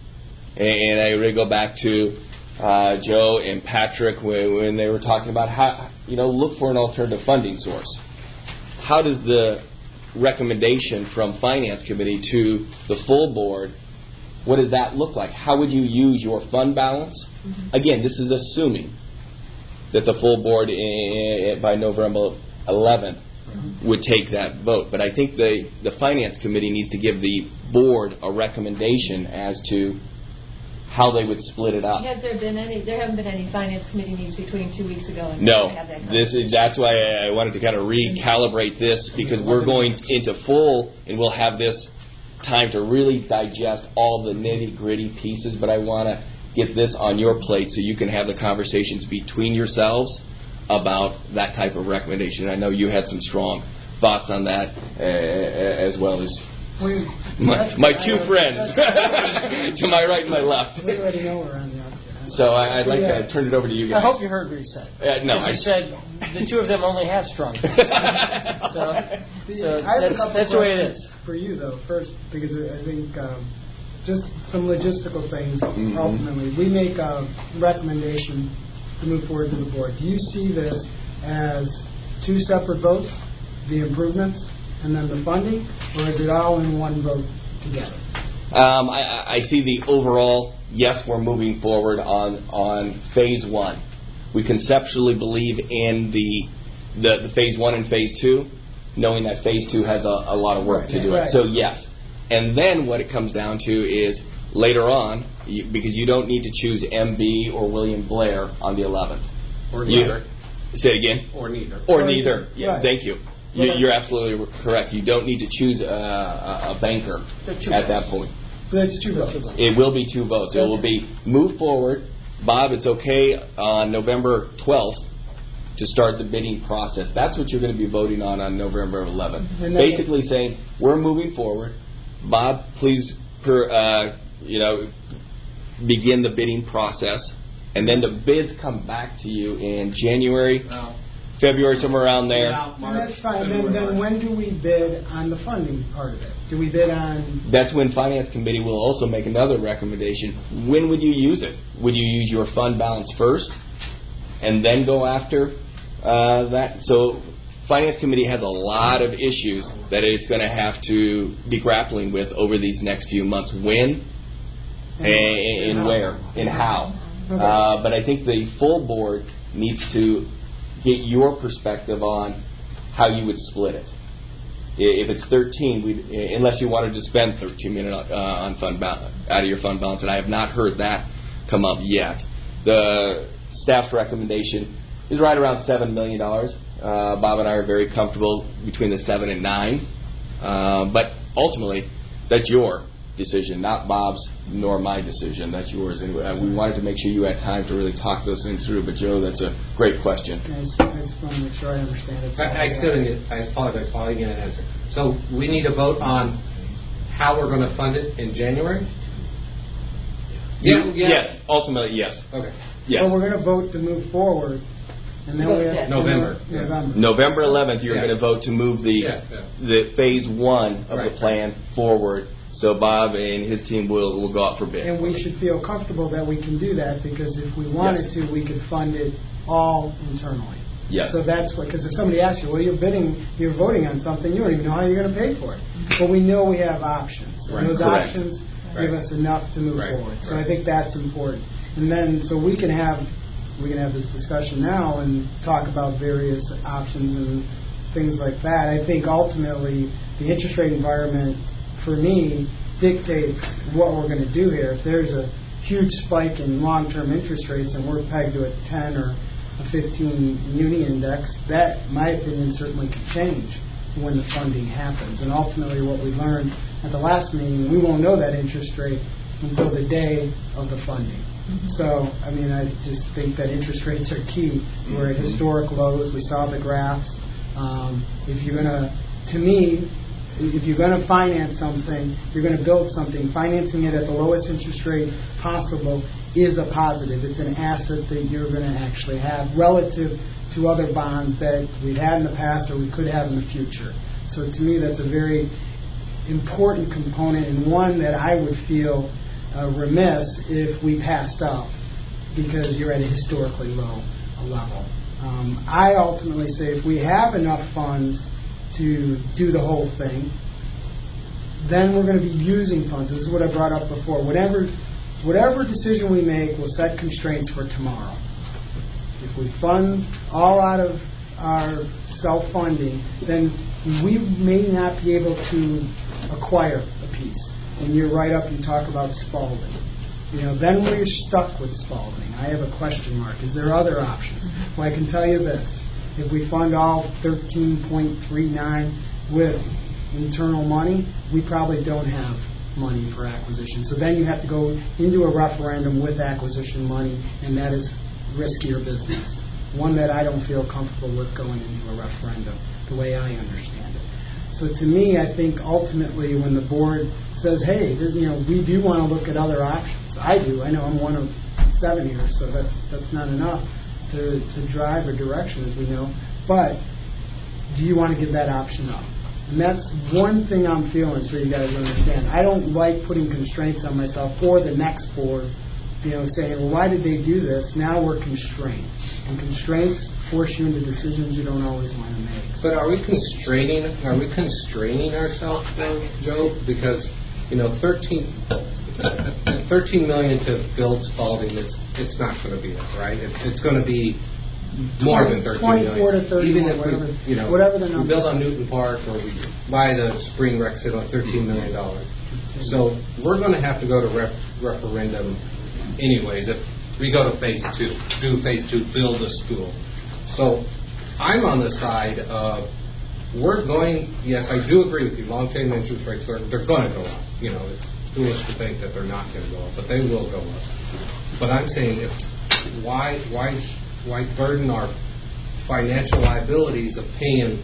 S5: And I really go back to uh, Joe and Patrick when, when they were talking about how, you know, look for an alternative funding source. How does the recommendation from Finance Committee to the full board, what does that look like? How would you use your fund balance? Mm-hmm. Again, this is assuming that the full board in, in, by November eleventh mm-hmm. would take that vote. But I think the, the Finance Committee needs to give the board a recommendation as to how they would split it up.
S9: Has there been any? There haven't been any finance committee meetings between two weeks ago and
S5: No,
S9: have that
S5: this is that's why I wanted to kind of recalibrate this, because we're going into full and we'll have this time to really digest all the nitty gritty pieces. But I want to get this on your plate so you can have the conversations between yourselves about that type of recommendation. I know you had some strong thoughts on that uh, as well as. My, my two friends, to my right and my left.
S2: We already know we're on the opposite end.
S5: So I, I'd like to turn it over to you guys.
S7: I hope you heard what he said.
S5: Uh, no, I
S7: he said the two of them only have strong feelings. so so
S2: I have a
S7: that's,
S2: couple
S7: that's the way it
S2: questions
S7: is.
S2: for you, though, first, because I think um, just some logistical things,
S5: Mm-hmm.
S2: ultimately. We make a recommendation to move forward to the board. Do you see this as two separate votes, the improvements, and then the funding, or is it all in one vote together?
S5: Um, I, I see the overall, yes, we're moving forward on, on phase one. We conceptually believe in the, the, the phase one and phase two, knowing that phase two has a, a lot of work
S2: Right,
S5: to do
S2: right.
S5: it. So, yes. And then what it comes down to is later on, you, because you don't need to choose M B or William Blair on the eleventh.
S4: Or
S5: You-
S4: neither.
S5: Say it again?
S4: Or neither.
S5: Or
S2: Or
S5: neither.
S2: neither.
S5: Yeah,
S2: Right.
S5: thank you. You, you're absolutely correct. You don't need to choose a, a, a banker
S7: They're two
S5: at that
S7: votes.
S5: point.
S2: But it's two votes.
S5: It will be two votes. It will be move forward. Bob, it's okay on November twelfth to start the bidding process. That's what you're going to be voting on on November eleventh.
S2: And then-
S5: Basically saying, we're moving forward. Bob, please per, uh, you know, begin the bidding process. And then the bids come back to you in January,
S1: Well,
S5: February, somewhere around there.
S1: yeah,
S2: And
S1: March,
S2: that's fine. Then,
S1: February,
S2: then
S1: March.
S2: when do we bid on the funding part of it? Do we bid on...
S5: That's when Finance Committee will also make another recommendation. When would you use it? Would you use your fund balance first and then go after uh, that? So Finance Committee has a lot of issues that it's going to have to be grappling with over these next few months. When and, and, and where and how.
S2: Okay.
S5: Uh, but I think the full board needs to get your perspective on how you would split it. If it's thirteen, we'd, unless you wanted to spend thirteen million uh, on fund balance, out of your fund balance, and I have not heard that come up yet. The staff's recommendation is right around seven million dollars. Uh, Bob and I are very comfortable between the seven and nine. Uh, but ultimately, that's your decision, not Bob's nor my decision. That's yours. And uh, we wanted to make sure you had time to really talk those things through. But Joe, that's a great question.
S2: I just, I just want to make sure I understand it.
S4: I, I still didn't get, I apologize, Paul, I didn't get an answer. So we need to vote on how we're going to fund it in January?
S5: You, yeah. Yes. Ultimately, yes.
S4: Okay.
S5: Yes.
S2: Well, we're going to vote to move forward. And then we have
S4: November.
S2: Yeah. November.
S5: November eleventh, you're
S4: yeah.
S5: going to vote to move the
S4: yeah, yeah.
S5: the phase one of
S4: right.
S5: the plan forward. So Bob and his team will will go out for bid.
S2: And we should feel comfortable that we can do that, because if we wanted
S5: yes.
S2: to, we could fund it all internally.
S5: Yes.
S2: So that's what, because if somebody asks you, well, you're bidding, you're voting on something, you don't even know how you're going to pay for it. But we know we have options.
S5: Right.
S2: And those
S5: Correct.
S2: options
S4: right.
S2: give us enough to move
S4: right.
S2: forward. So
S4: right.
S2: I think that's important. And then, so we can have we can have this discussion now and talk about various options and things like that. I think ultimately the interest rate environment, for me, dictates what we're going to do here. If there's a huge spike in long-term interest rates and we're pegged to a ten or a fifteen muni index, that, in my opinion, certainly could change when the funding happens. And ultimately what we learned at the last meeting, we won't know that interest rate until the day of the funding. Mm-hmm. So, I mean, I just think that interest rates are key. We're at historic lows. We saw the graphs. Um, if you're going to, to me, if you're going to finance something, you're going to build something, financing it at the lowest interest rate possible is a positive. It's an asset that you're going to actually have relative to other bonds that we've had in the past or we could have in the future. So to me, that's a very important component, and one that I would feel uh, remiss if we passed up, because you're at a historically low level. Um, I ultimately say if we have enough funds to do the whole thing, then we're going to be using funds. This is what I brought up before. Whatever, whatever decision we make will set constraints for tomorrow. If we fund all out of our self-funding, then we may not be able to acquire a piece. And you're right up, you talk about Spalding. You know, then we're stuck with Spalding. I have a question mark. Is there other options? Well, I can tell you this. If we fund all thirteen point three nine with internal money, we probably don't have money for acquisition. So then you have to go into a referendum with acquisition money, and that is riskier business. One that I don't feel comfortable with going into a referendum, the way I understand it. So to me, I think ultimately when the board says, hey, this, you know, we do want to look at other options. I do. I know I'm one of seven here, so that's that's not enough to, to drive a direction, as we know. But do you want to give that option up? And that's one thing I'm feeling, so you guys understand. I don't like putting constraints on myself or the next board, you know, saying, well, why did they do this? Now we're constrained. And constraints force you into decisions you don't always want to make.
S4: But are we constraining, are we constraining ourselves, though, Joe? Because, you know, thirteen, thirteen million to build Spalding, it's, it's not going to be that, right? It's, it's going to be more than thirteen million.
S2: twenty-four to thirty,
S4: Even if
S2: whatever,
S4: we, you know,
S2: whatever the
S4: we
S2: number.
S4: build on Newton Park or we buy the spring rec sit on thirteen million dollars. So we're going to have to go to ref, referendum anyways if we go to phase two, do phase two, build a school. So I'm on the side of we're going, yes, I do agree with you, long-term interest rates, are, they're going to go up. You know, it's foolish to think that they're not going to go up, but they will go up. But I'm saying, if, why, why, why burden our financial liabilities of paying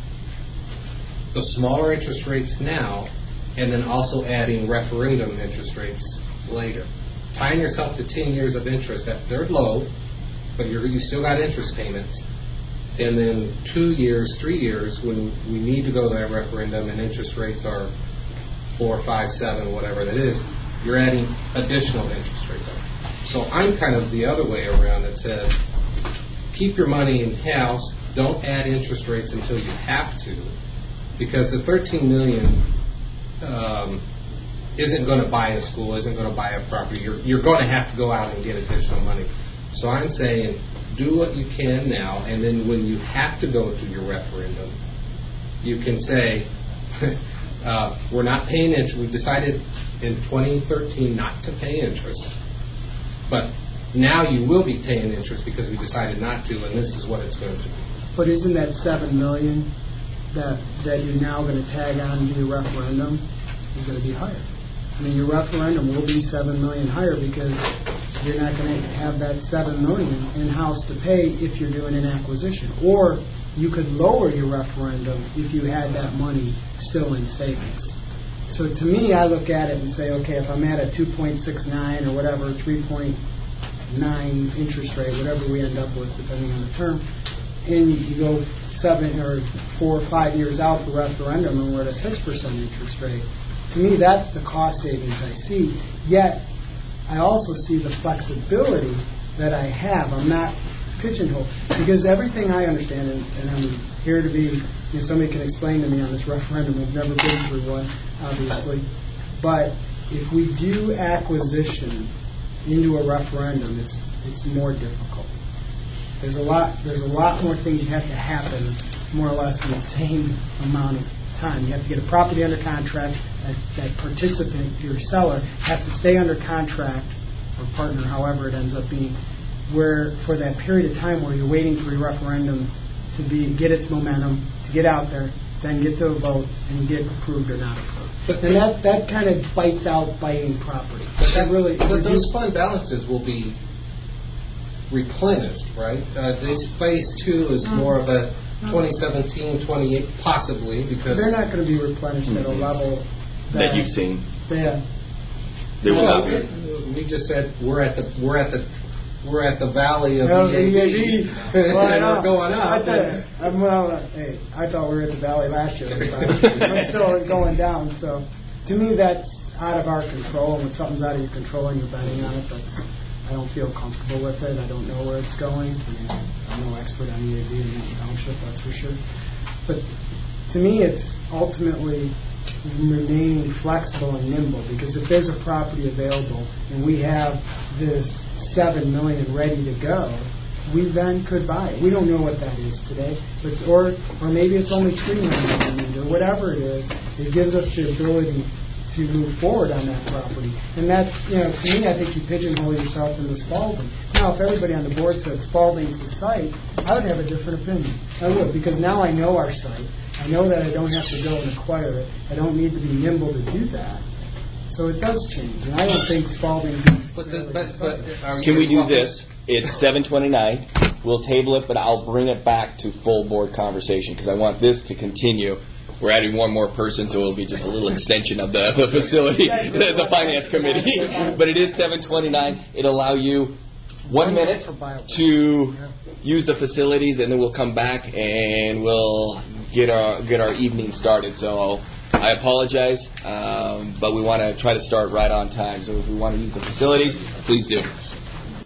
S4: the smaller interest rates now and then also adding referendum interest rates later? Tying yourself to ten years of interest that they're low, but you're, you still got interest payments, and then two years, three years when we need to go to that referendum and interest rates are four, five, seven, whatever that is, you're adding additional interest rates on. So I'm kind of the other way around that says keep your money in house, don't add interest rates until you have to, because the thirteen million um, isn't going to buy a school, isn't going to buy a property. You're, you're going to have to go out and get additional money. So I'm saying do what you can now, and then when you have to go to your referendum, you can say, uh, we're not paying interest. We decided in twenty thirteen not to pay interest. But now you will be paying interest because we decided not to, and this is what it's going to be.
S2: But isn't that seven million dollars that, that you're now going to tag on to your referendum? is going to be higher. I mean, your referendum will be seven million higher because you're not going to have that seven million in-house to pay if you're doing an acquisition. Or you could lower your referendum if you had that money still in savings. So to me, I look at it and say, okay, if I'm at a two point six nine or whatever, three point nine interest rate, whatever we end up with, depending on the term, and you go seven or four or five years out for referendum and we're at a six percent interest rate, to me, that's the cost savings I see. Yet, I also see the flexibility that I have. I'm not pigeonholed. Because everything I understand, and, and I'm here to be, you know, somebody can explain to me on this referendum. I've never been through one, obviously. But if we do acquisition into a referendum, it's it's more difficult. There's a lot. There's a lot more things that have to happen, more or less in the same amount of time. You have to get a property under contract. That, that participant, your seller, has to stay under contract or partner, however it ends up being, where for that period of time where you're waiting for your referendum to be get its momentum, to get out there, then get to a vote and get approved or not approved. But and that, that kind of bites out biting property.
S6: But, that,
S2: really,
S6: but those fund balances will be replenished, right? Uh, this phase two is mm-hmm. more of a twenty seventeen, twenty-eight, possibly, because
S2: they're not going to be replenished mm-hmm. at a level
S5: that, that you've seen.
S2: Yeah.
S5: They will
S6: well,
S5: not be.
S6: We just said we're at the we're at the we're at the valley of
S2: no,
S6: E A B,
S2: well,
S6: and we're going up.
S2: I tell you, I'm, well, hey, I thought we were at the valley last year. We're still going down. So, to me, that's out of our control. And when something's out of your control and you're betting on it, that's I don't feel comfortable with it. I don't know where it's going. I mean, I'm no expert on E A B and Newton Township, that's for sure. But to me, it's ultimately remaining flexible and nimble, because if there's a property available and we have this seven million ready to go, we then could buy it. We don't know what that is today, but or or maybe it's only three million or whatever it is. It gives us the ability to move forward on that property, and that's, you know, to me, I think you pigeonhole yourself into Spalding. Now, if everybody on the board said Spalding's the site, I would have a different opinion. I would, because now I know our site. I know that I don't have to go and acquire it. I don't need to be nimble to do that. So it does change, and I don't think Spalding's
S6: but the, but, but
S5: Can we do this? It's seven twenty-nine. We'll table it, but I'll bring it back to full board conversation, because I want this to continue. We're adding one more person, so it'll be just a little extension of the, the facility, the, the finance committee. But it is seven twenty-nine. It'll allow you one minute to use the facilities, and then we'll come back and we'll get our get our evening started. So I apologize, um, but we want to try to start right on time. So if we want to use the facilities, please do.